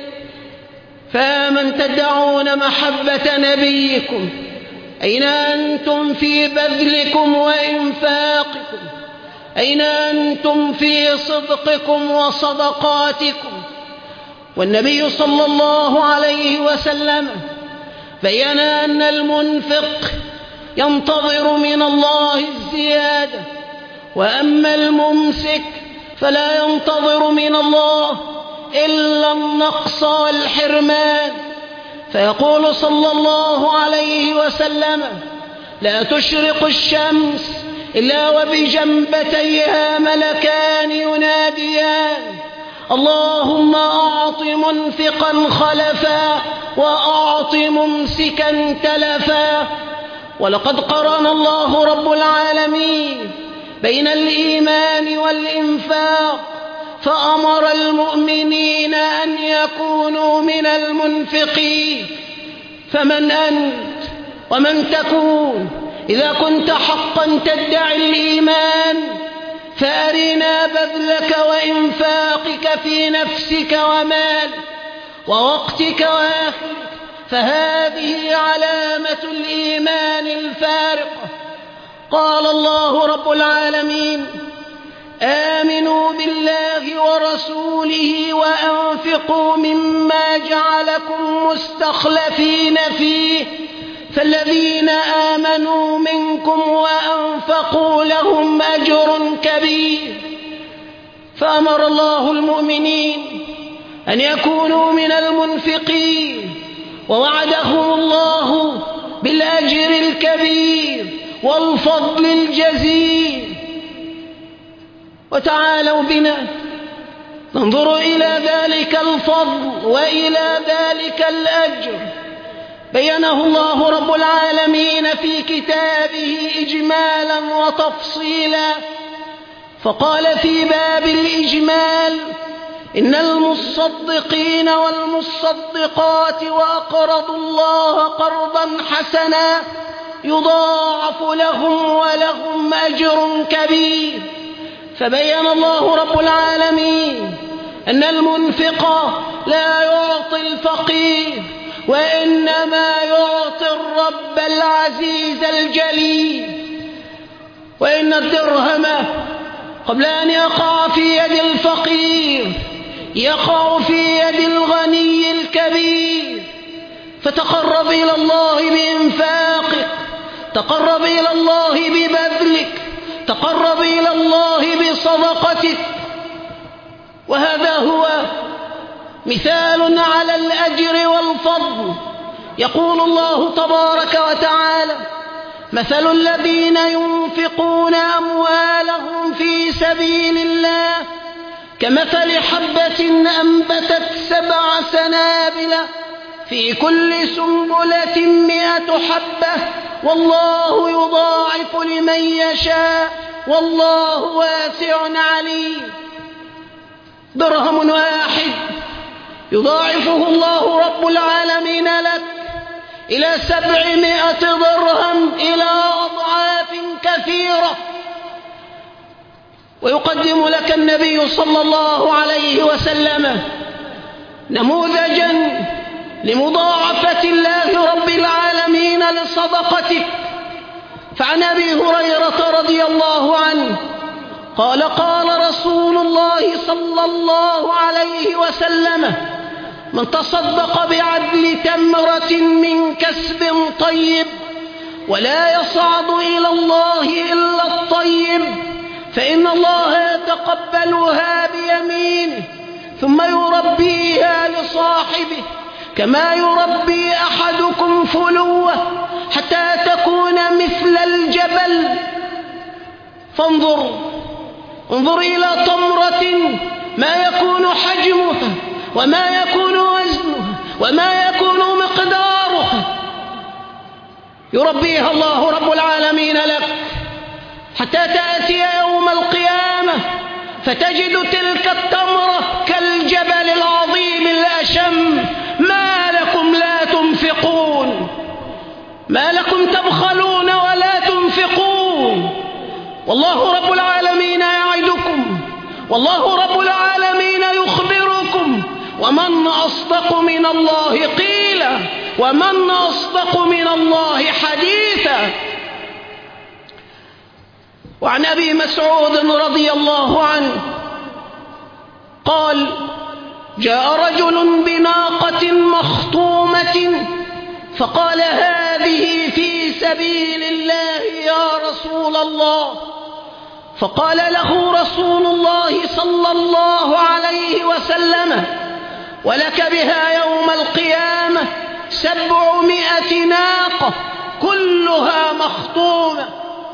فمن تدعون محبة نبيكم أين أنتم في بذلكم وإنفاقكم؟ أين أنتم في صدقكم وصدقاتكم؟ والنبي صلى الله عليه وسلم بيّن أن المنفق ينتظر من الله الزيادة، وأما الممسك فلا ينتظر من الله إلا النقص والحرمان. فيقول صلى الله عليه وسلم: لا تشرق الشمس إلا وبجنبتيها ملكان يناديان: اللهم أعط منفقا خلفا وأعط ممسكا تلفا. ولقد قرن الله رب العالمين بين الإيمان والإنفاق، فأمر المؤمنين أن يكونوا من المنفقين. فمن أنت ومن تكون إذا كنت حقا تدعي الإيمان؟ فأرنا بذلك وإنفاقك في نفسك ومالك ووقتك وآخرك، فهذه علامة الإيمان الفارقة. قال الله رب العالمين: آمنوا بالله ورسوله وأنفقوا مما جعلكم مستخلفين فيه، فالذين آمنوا منكم وأنفقوا لهم أجر كبير. فأمر الله المؤمنين أن يكونوا من المنفقين، ووعدهم الله بالأجر الكبير والفضل الجزيل. وتعالوا بنا ننظر إلى ذلك الفضل وإلى ذلك الأجر، بيّنه الله رب العالمين في كتابه إجمالا وتفصيلا. فقال في باب الإجمال: إن المصدقين والمصدقات وأقرضوا الله قرضا حسنا يضاعف لهم ولهم أجر كبير. فبين الله رب العالمين أن المنفق لا يعطي الفقير، وإنما يعطي الرب العزيز الجليل. وإن الدرهم قبل أن يقع في يد الفقير يقع في يد الغني الكبير. فتقرب إلى الله بإنفاقك، تقرب إلى الله ببذلك، تقرب إلى الله بصدقتك. وهذا هو مثال على الأجر والفضل. يقول الله تبارك وتعالى: مثل الذين ينفقون أموالهم في سبيل الله كمثل حبة أنبتت سبع سنابل في كل سنبلة مئة حبة والله يضاعف لمن يشاء والله واسع عليم. درهم واحد يضاعفه الله رب العالمين لك إلى سبعمائة درهم، إلى أضعاف كثيرة. ويقدم لك النبي صلى الله عليه وسلم نموذجا لمضاعفة الله رب العالمين لصدقتك. فعن أبي هريرة رضي الله عنه قال: قال رسول الله صلى الله عليه وسلم: من تصدق بعدل تمرة من كسب طيب ولا يصعد إلى الله إلا الطيب فإن الله يتقبلها بيمينه ثم يربيها لصاحبه كما يربي أحدكم فلوه حتى تكون مثل الجبل. فانظر انظر إلى تمرة ما يكون حجمها وما يكون وزنها وما يكون مقدارها، يربيها الله رب العالمين لك حتى تأتي يوم القيامة فتجد تلك التمرة كالجبل العظيم الأشم. ما لكم لا تنفقون؟ ما لكم تبخلون ولا تنفقون؟ والله رب العالمين يعدكم، والله رب العالمين يخبركم، ومن أصدق من الله قيلا، ومن أصدق من الله حديثا. وعن أبي مسعود رضي الله عنه قال: جاء رجل بناقة مخطومة فقال: هذه في سبيل الله يا رسول الله. فقال له رسول الله صلى الله عليه وسلم: ولك بها يوم القيامة سبعمائة ناقة كلها مخطومة.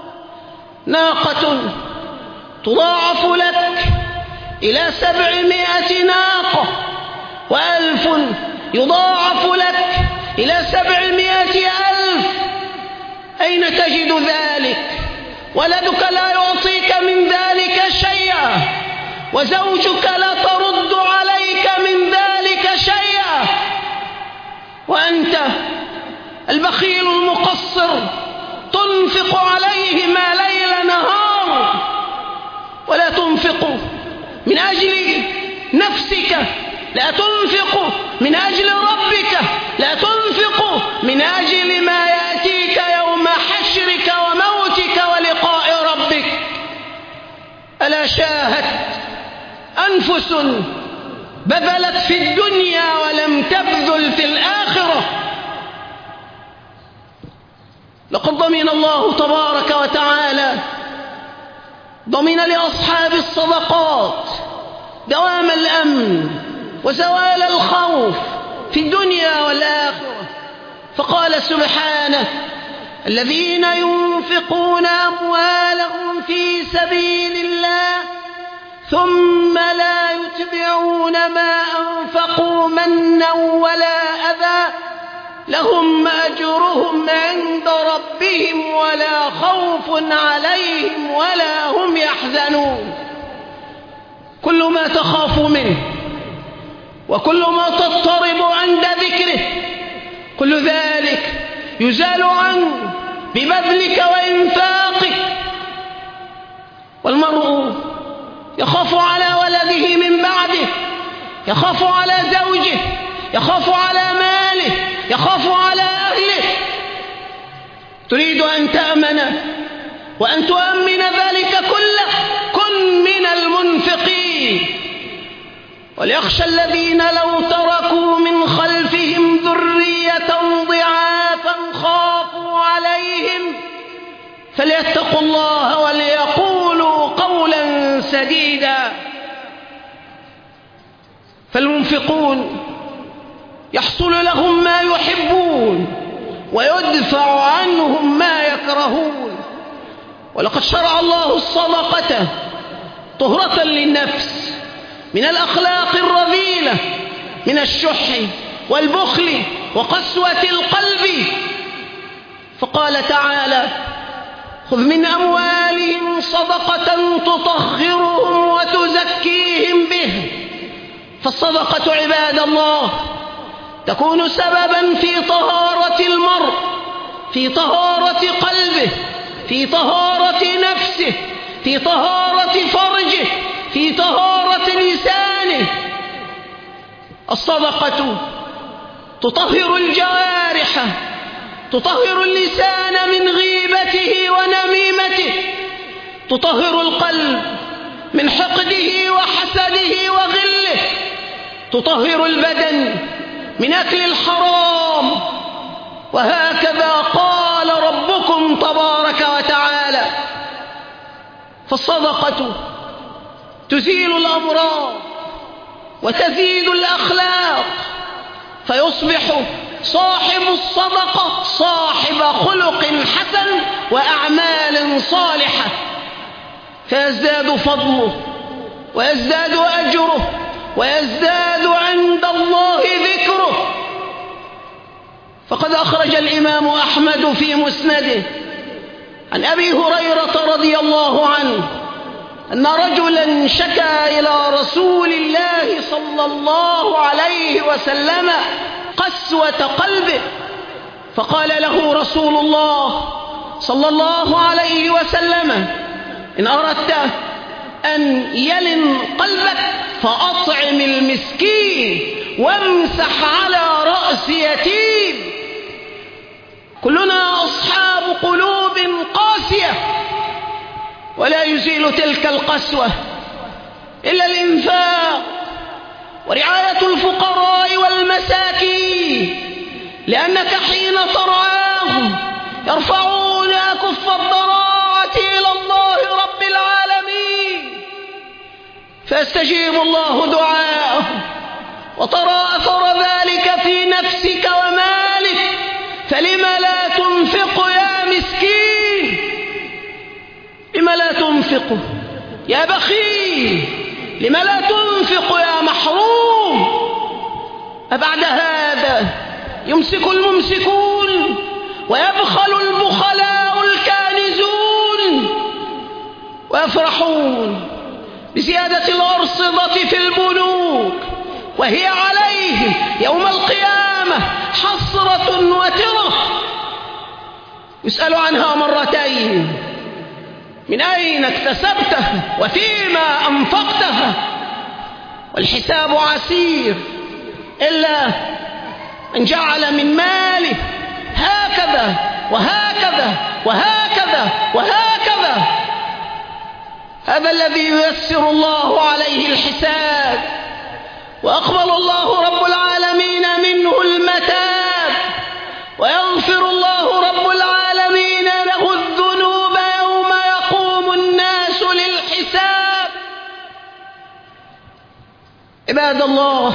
ناقة تضاعف لك إلى سبعمائة ناقة، وألف يضاعف لك إلى سبعمائة ألف. أين تجد ذلك؟ ولدك لا يعطيك من ذلك شيئا، وزوجك لا ترد عليك من ذلك شيئا، وأنت البخيل المقصر تنفق عليهما ليل نهار، ولا تنفق من أجل نفسك، لا تنفق من أجل ربك، لا تنفق من أجل ما يأتيك يوم حشرك وموتك ولقاء ربك. ألا شاهدت أنفس بذلت في الدنيا ولم تبذل في الآخرة. لقد ضمن الله تبارك وتعالى، ضمن لأصحاب الصدقات دوام الأمن وزوال الخوف في الدنيا والآخرة. فقال سبحانه: الذين ينفقون أموالهم في سبيل الله ثم لا يتبعون ما أنفقوا منا ولا أذى لهم أجرهم عند ربهم ولا خوف عليهم ولا هم يحزنون. كل ما تخاف منه وكل ما تضطرب عند ذكره كل ذلك يزال عنه ببذلك وإنفاقك. والمرء يخاف على ولده من بعده، يخاف على زوجه، يخاف على ماله، يخاف على أهله. تريد أن تأمن وأن تؤمن ذلك كله، كن من المنفقين. وليخشى الذين لو تركوا من خلفهم ذرية ضعافا خافوا عليهم فليتقوا الله وليقولوا قولا سديدا. فالمنفقون يحصل لهم ما يحبون ويدفع عنهم ما يكرهون. ولقد شرع الله الصدقة طهرة للنفس من الأخلاق الرذيلة، من الشح والبخل وقسوة القلب. فقال تعالى: خذ من أموالهم صدقة تطهرهم وتزكيهم به. فالصدقة عباد الله تكون سببا في طهارة المرء، في طهارة قلبه، في طهارة نفسه، في طهارة فرجه، في طهارة لسانه. الصدقة تطهر الجوارح، تطهر اللسان من غيبته ونميمته، تطهر القلب من حقده وحسده وغله، تطهر البدن من أكل الحرام. وهكذا قال ربكم تبارك وتعالى. فالصدقة تزيل الأمراض وتزيد الأخلاق، فيصبح صاحب الصدقة صاحب خلق حسن وأعمال صالحة، فيزداد فضله ويزداد أجره ويزداد عند الله ذكره. فقد أخرج الإمام أحمد في مسنده عن أبي هريرة رضي الله عنه أن رجلا شكى إلى رسول الله صلى الله عليه وسلم قسوة قلبه، فقال له رسول الله صلى الله عليه وسلم: إن أردت أن يلن قلبك فأطعم المسكين وامسح على رأس يتيم. كلنا أصحاب قلوب قاسية، ولا يزيل تلك القسوة إلا الإنفاق ورعاية الفقراء والمساكين، لأنك حين ترعاهم يرفعون كف الضراعة إلى الله رب العالمين، فيستجيب الله دعاءهم، وترى أثر ذلك في نفسك ومالك. فلم لا تنفق يا مسكين؟ لم لا تنفق يا بخيل؟ لم لا تنفق يا محروم؟ أبعد هذا يمسك الممسكون ويبخل البخلاء الكانزون، ويفرحون بزيادة الأرصدة في البنوك، وهي عليهم يوم القيامة حسرة وترة، يسأل عنها مرتين: من أين اكتسبتها وفيما أنفقتها؟ والحساب عسير إلا من جعل من ماله هكذا وهكذا وهكذا وهكذا. هذا الذي ييسر الله عليه الحساب، وأقبل الله رب العالمين منه المتاب، ويغفر الله رب العالمين له الذنوب يوم يقوم الناس للحساب. عباد الله،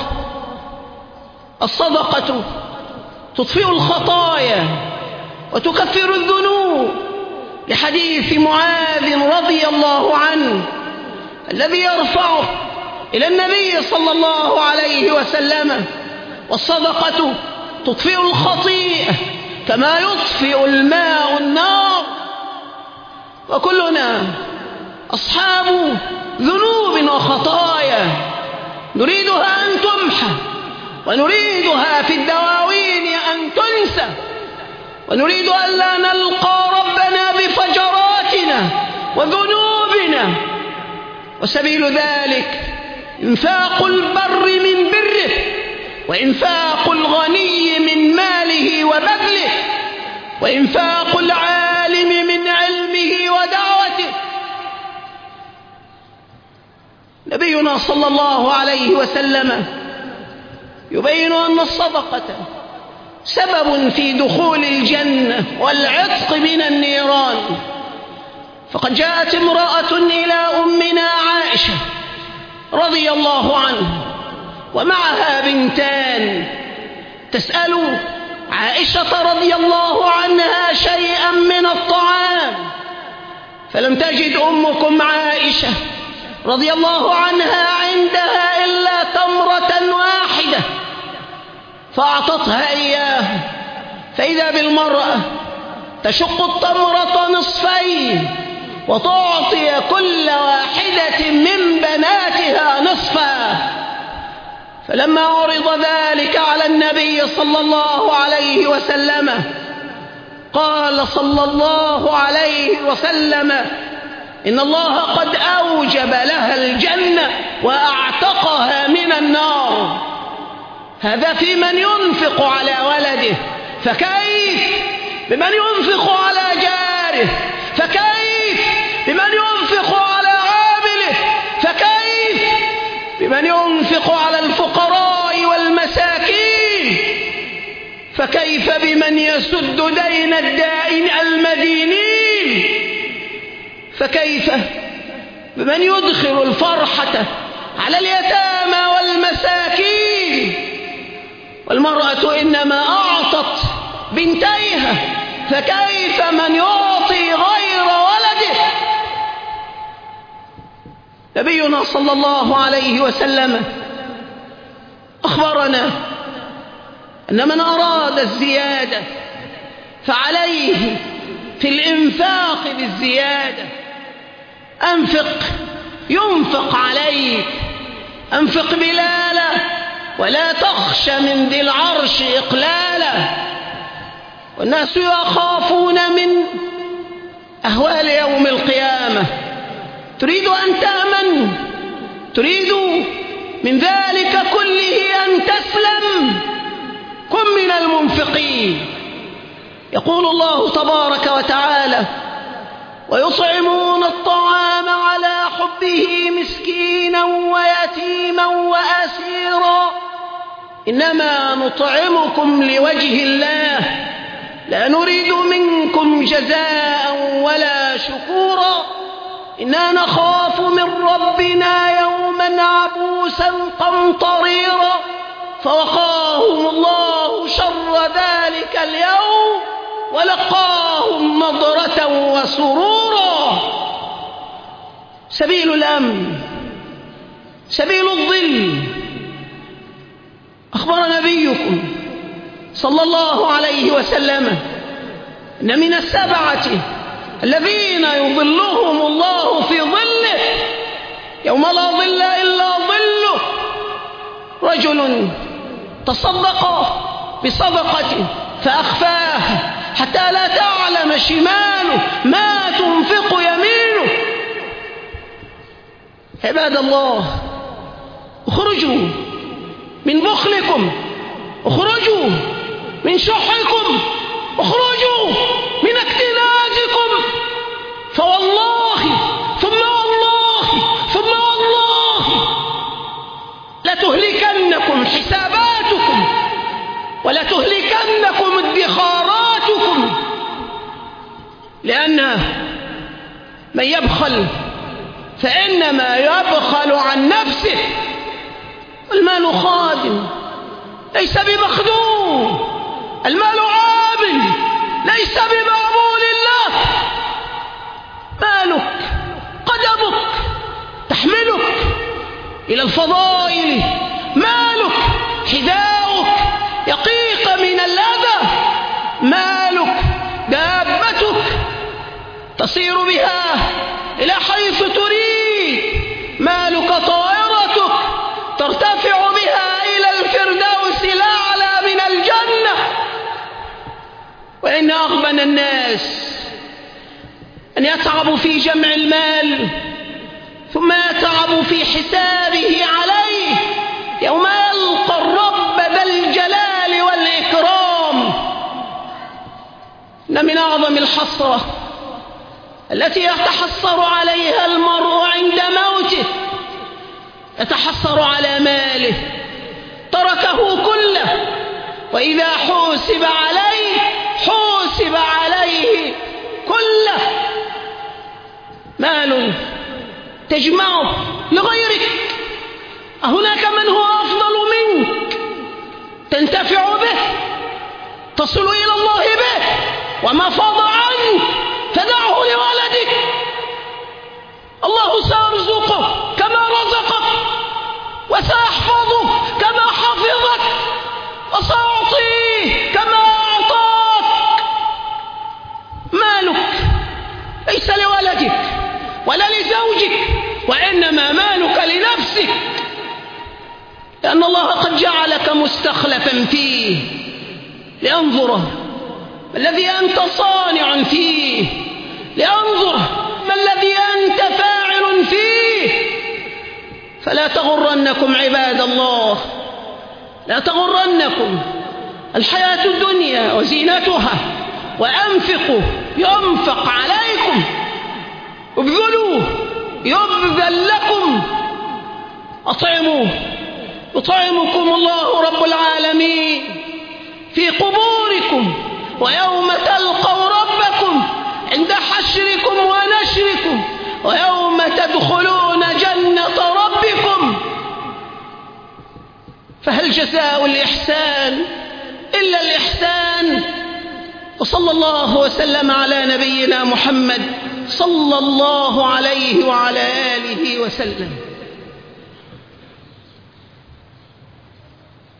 الصدقة تطفئ الخطايا وتكفر الذنوب، لحديث معاذ رضي الله عنه الذي يرفعه إلى النبي صلى الله عليه وسلم: والصدقة تطفئ الخطيئة كما يطفئ الماء النار. وكلنا أصحاب ذنوب وخطايا نريدها أن تمحى، ونريدها في الدواوين أن تنسى، ونريد أن لا نلقى ربنا بفجراتنا وذنوبنا. وسبيل ذلك إنفاق البر من بره، وإنفاق الغني من ماله وبذله، وإنفاق العالم من علمه ودعوته. نبينا صلى الله عليه وسلم يبين أن الصدقة سبب في دخول الجنة والعتق من النيران. فقد جاءت امرأة إلى أمنا عائشة رضي الله عنها ومعها بنتان، تسأل عائشة رضي الله عنها شيئا من الطعام، فلم تجد أمكم عائشة رضي الله عنها عندها إلا تمرة واحدة، فأعطتها إياه، فإذا بالمرأة تشق التمرة نصفين وتعطي كل واحدة من بناتها نصفا. فلما عرض ذلك على النبي صلى الله عليه وسلم قال صلى الله عليه وسلم: إن الله قد أوجب لها الجنة وأعتقها من النار. هذا في من ينفق على ولده، فكيف بمن ينفق على جاره؟ فكيف بمن ينفق على عامله؟ فكيف بمن ينفق على الفقراء والمساكين؟ فكيف بمن يسد دين الدائن المدينين؟ فكيف بمن يدخل الفرحة على اليتامى والمساكين؟ والمرأة إنما أعطت بنتيها، فكيف من يعطي غير ولده؟ نبينا صلى الله عليه وسلم أخبرنا أن من أراد الزيادة فعليه في الإنفاق بالزيادة. أنفق ينفق عليك، أنفق بلالة ولا تخش من ذي العرش إقلالا. والناس يخافون من أهوال يوم القيامة، تريد أن تأمن، تريد من ذلك كله أن تسلم، كن من المنفقين. يقول الله تبارك وتعالى: ويطعمون الطعام على حبه مسكينا ويتيما وأسيرا إنما نطعمكم لوجه الله لا نريد منكم جزاء ولا شكورا إنا نخاف من ربنا يوما عبوسا قمطريرا فوقاهم الله شر ذلك اليوم ولقاهم نضرة وسرورا. سبيل الأمن، سبيل الظل. أخبر نبيكم صلى الله عليه وسلم إن من السبعة الذين يظلهم الله في ظله يوم لا ظل إلا ظله رجل تصدق بصدقة فأخفاها حتى لا تعلم شماله ما تنفق يمينه. عباد الله، اخرجوا من بخلكم، اخرجوا من شحكم، اخرجوا من اكتنازكم، فوالله ثم والله ثم والله لتهلكنكم حساباتكم ولتهلكنكم ادخاراتكم. لأن من يبخل فإنما يبخل عن نفسه. المال خادم ليس بمخدوم، المال عامل ليس بمعمول الله. مالك قدمك تحملك إلى الفضائل، مالك حذاؤك يقيك من الأذى، مالك دابتك تصير بها إلى حيث تريد، مالك طائرتك ترتفع بها إلى الفردوس الأعلى من الجنة. وإن أغبن الناس أن يتعب في جمع المال ثم يتعب في حسابه عليه يوم يلقى الرب ذا الجلال والإكرام. إن من أعظم الحسرة التي يتحسر عليها المرء عند موته، يتحسر على ماله تركه كله، وإذا حوسب عليه حوسب عليه كله. مال تجمعه لغيرك، هناك من هو أفضل منك تنتفع به، تصل إلى الله به، وما فاض عنك فدعه لولدك. الله سيرزقه كما رزقك، وسيحفظه كما حفظك، وسيعطيه كما أعطاك. مالك ليس لولدك ولا لزوجك، وإنما مالك لنفسك، لأن الله قد جعلك مستخلفا فيه لينظر ما الذي أنت صانع فيه، لينظر ما الذي أنت فاعل فيه. فلا تغرنكم عباد الله، لا تغرنكم الحياة الدنيا وزينتها، وأنفقوا ينفق عليكم، ابذلوا يبذل لكم، أطعموا يطعمكم الله رب العالمين في قبوركم ويوم تلقوا ربكم عند حشركم ونشركم ويوم تدخلون جنة ربكم. فهل جزاء الإحسان إلا الإحسان؟ وصلى الله وسلم على نبينا محمد صلى الله عليه وعلى آله وسلم.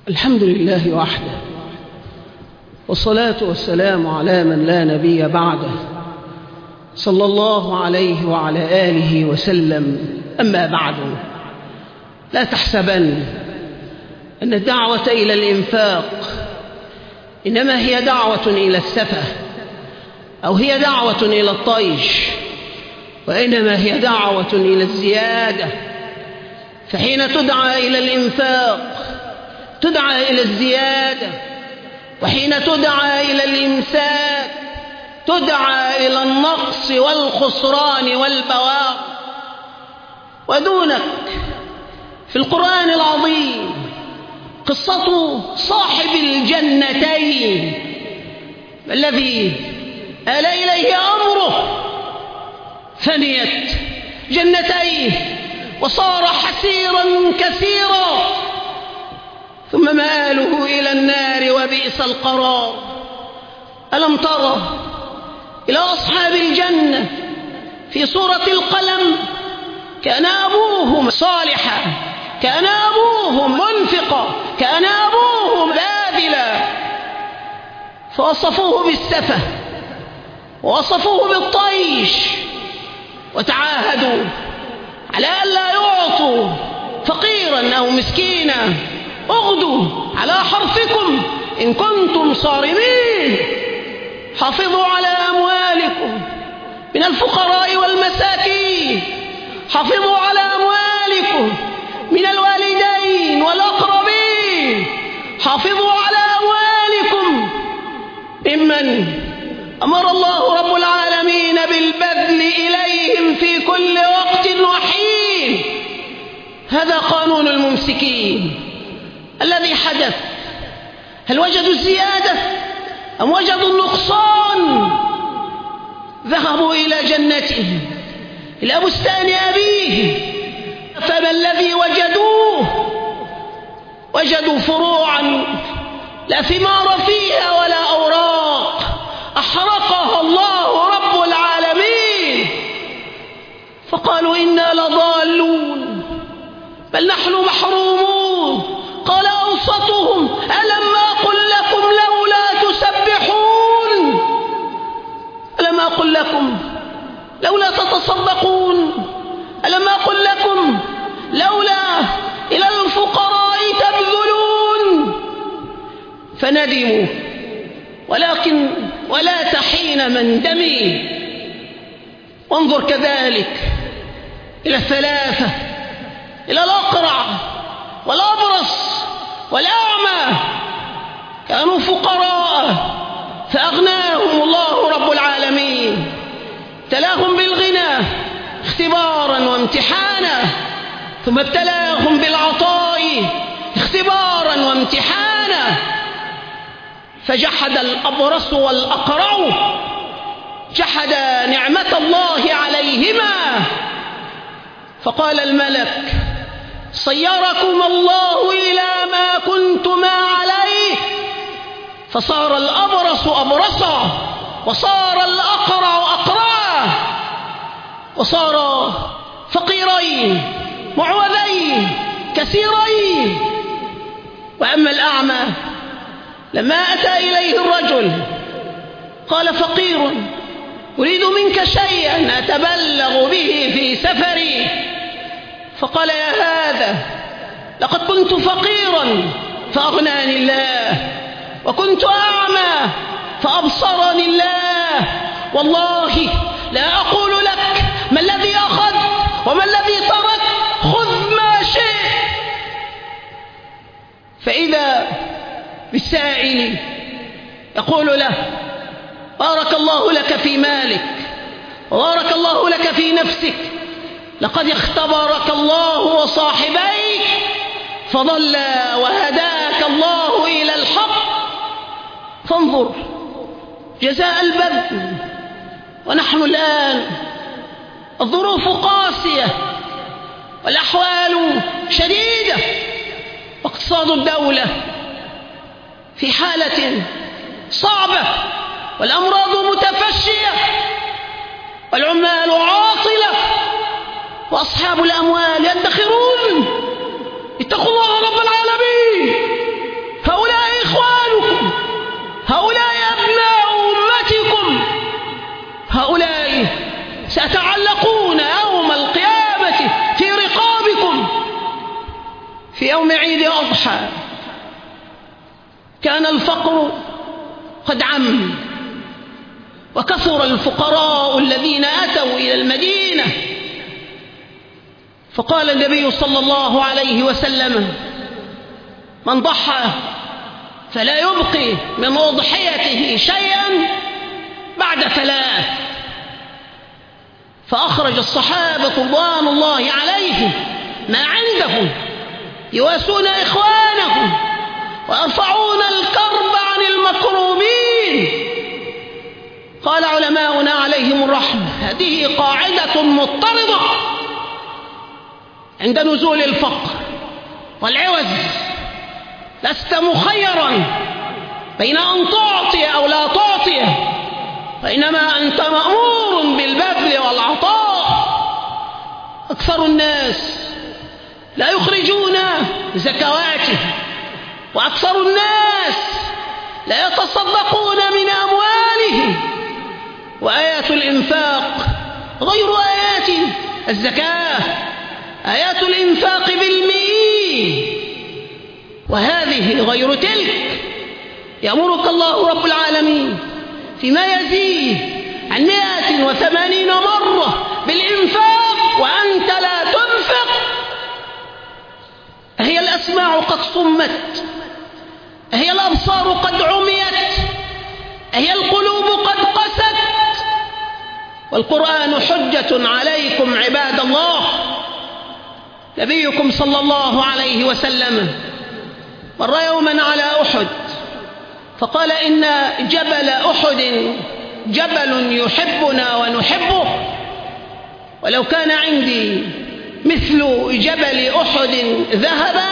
الحمد لله وحده، والصلاة والسلام على من لا نبي بعده، صلى الله عليه وعلى آله وسلم. أما بعد، لا تحسبن أن الدعوة إلى الإنفاق إنما هي دعوة إلى السفة أو هي دعوة إلى الطيش، وإنما هي دعوة إلى الزيادة. فحين تدعى إلى الإنفاق تدعى إلى الزيادة، وحين تدعى إلى الإمساك تدعى إلى النقص والخسران والبوار. ودونك في القرآن العظيم قصة صاحب الجنتين الذي آل إليه أمره، فنيت جنتيه وصار حسيرا كثيرا، ثم مآله إلى النار وبئس القرار. ألم ترى إلى أصحاب الجنة في سورة القلم؟ كان أبوهم صالحا، كان أبوهم منفقا، كان أبوهم باذلا، فوصفوه بالسفة ووصفوه بالطيش، وتعاهدوا على ألا يعطوا فقيرا أو مسكينا. اغدوا على حرثكم إن كنتم صارمين، حافظوا على أموالكم من الفقراء والمساكين، حافظوا على أموالكم من الوالدين والأقربين، حافظوا على أموالكم ممن أمر الله رب العالمين بالبذل إليهم في كل وقت وحين. هذا قانون الممسكين الذي حدث. هل وجدوا الزيادة أم وجدوا النقصان؟ ذهبوا إلى جنتهم، إلى بستان أبيه، فما الذي وجدوه؟ وجدوا فروعا لا ثمار فيها ولا أوراق، أحرقها الله رب العالمين. فقالوا إنا لضالون بل نحن محرومون. قال أوسطهم ألم أقل لكم لولا تسبحون؟ ألم أقل لكم لولا تتصدقون؟ ألم أقل لكم لولا إلى الفقراء تبذلون؟ فندموا، ولكن ولا تحين مندمي. وانظر كذلك إلى الثلاثة، إلى الأقرع والأبرص والأعمى، كانوا فقراء فأغناهم الله رب العالمين، ابتلاهم بالغنى اختبارا وامتحانا، ثم ابتلاهم بالعطاء اختبارا وامتحانا. فجحد الأبرص والأقرع، جحد نعمة الله عليهما، فقال الملك صيركم الله إلى ما كنتما عليه. فصار الأبرص أبرصا، وصار الأقرع أقرعا، وصار فقيرين معوذين كثيرين. وأما الأعمى لما أتى إليه الرجل قال فقير أريد منك شيئا أتبلغ به في سفري، فقال يا هذا لقد كنت فقيرا فأغناني الله، وكنت أعمى فأبصرني الله، والله لا أقول لك ما الذي أخذ وما الذي ترك، خذ ما شئت. فإذا بالسائل يقول له بارك الله لك في مالك وبارك الله لك في نفسك، لقد اختبرك الله وصاحبيك فضلا وهداك الله إلى الحق. فانظر جزاء البذل. ونحن الآن الظروف قاسية والأحوال شديدة، واقتصاد الدولة في حالة صعبة، والأمراض متفشية، والعمال عاطلة، وأصحاب الأموال يدخرون. اتقوا الله رب العالمين، الأضحى كان الفقر قد عم، وكثر الفقراء الذين أتوا إلى المدينة، فقال النبي صلى الله عليه وسلم: من ضحى فلا يبقي من أضحيته شيئا بعد ثلاث. فأخرج الصحابة رضوان الله عليهم ما عندهم يواسون إخوانهم ويرفعون الكرب عن المكروبين. قال علماؤنا عليهم الرحمة: هذه قاعدة مضطردة عند نزول الفقر والعوز. لست مخيرا بين أن تعطي أو لا تعطي، وإنما أنت مأمور بالبذل والعطاء. أكثر الناس لا يخرجون زكواتهم، وأكثر الناس لا يتصدقون من أموالهم. وآيات الإنفاق غير آيات الزكاة، آيات الإنفاق بالمئين، وهذه غير تلك. يأمرك الله رب العالمين فيما يزيد عن مائة وثمانين مرة بالإنفاق وأنت لا تنفق. هي الأسماع قد صمت، هي الأبصار قد عميت، هي القلوب قد قست، والقرآن حجة عليكم عباد الله. نبيكم صلى الله عليه وسلم مر يوما على أحد فقال: إن جبل أحد جبل يحبنا ونحبه، ولو كان عندي مثل جبل أحد ذهبا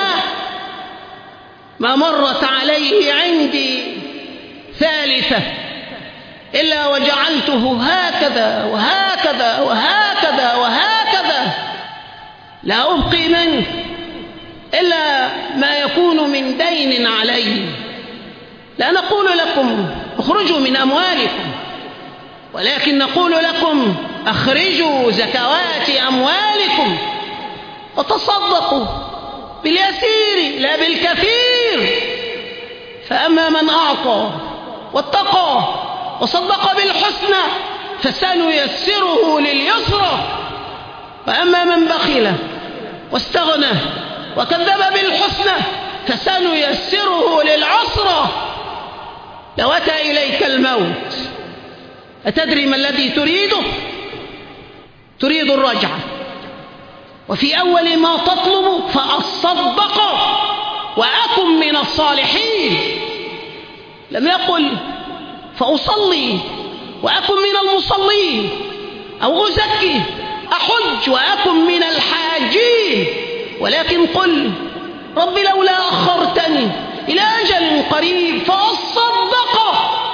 ما مرت عليه عندي ثالثة إلا وجعلته هكذا وهكذا وهكذا وهكذا، لا أبقي منه إلا ما يكون من دين علي. لا نقول لكم اخرجوا من أموالكم، ولكن نقول لكم أخرجوا زكوات أموالكم وتصدقوا باليسير لا بالكثير. فأما من أعطى واتقى وصدق بالحسنى فسنيسره لليسرى، وأما من بخل واستغنى وكذب بالحسنى فسنيسره للعسرى. لو أتى إليك الموت أتدري ما الذي تريده؟ تريد الرجعة، وفي أول ما تطلب فأصدق وأكن من الصالحين. لم يقل فأصلي وأكن من المصلين، أو أزكي أحج وأكن من الحاجين، ولكن قل: رب لولا أخرتني إلى أجل قريب فأصدق.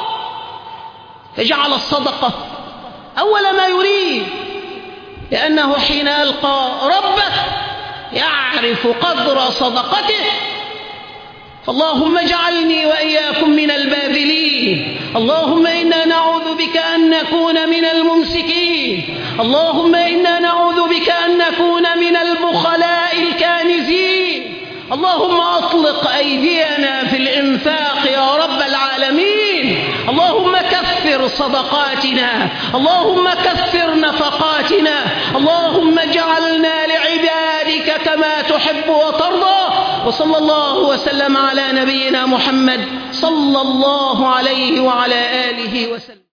فجعل الصدقة أول ما يريد، لأنه حين يلقى ربه يعرف قدر صدقته. فاللهم اجعلني وإياكم من الباذلين. اللهم إنا نعوذ بك أن نكون من الممسكين. اللهم إنا نعوذ بك أن نكون من البخلاء الكانزين. اللهم أطلق أيدينا في الإنفاق يا رب العالمين. اللهم كثر صدقاتنا، اللهم كثر نفقاتنا، اللهم اجعلنا لعبادك كما تحب وترضى. وصلى الله وسلم على نبينا محمد صلى الله عليه وعلى آله وسلم.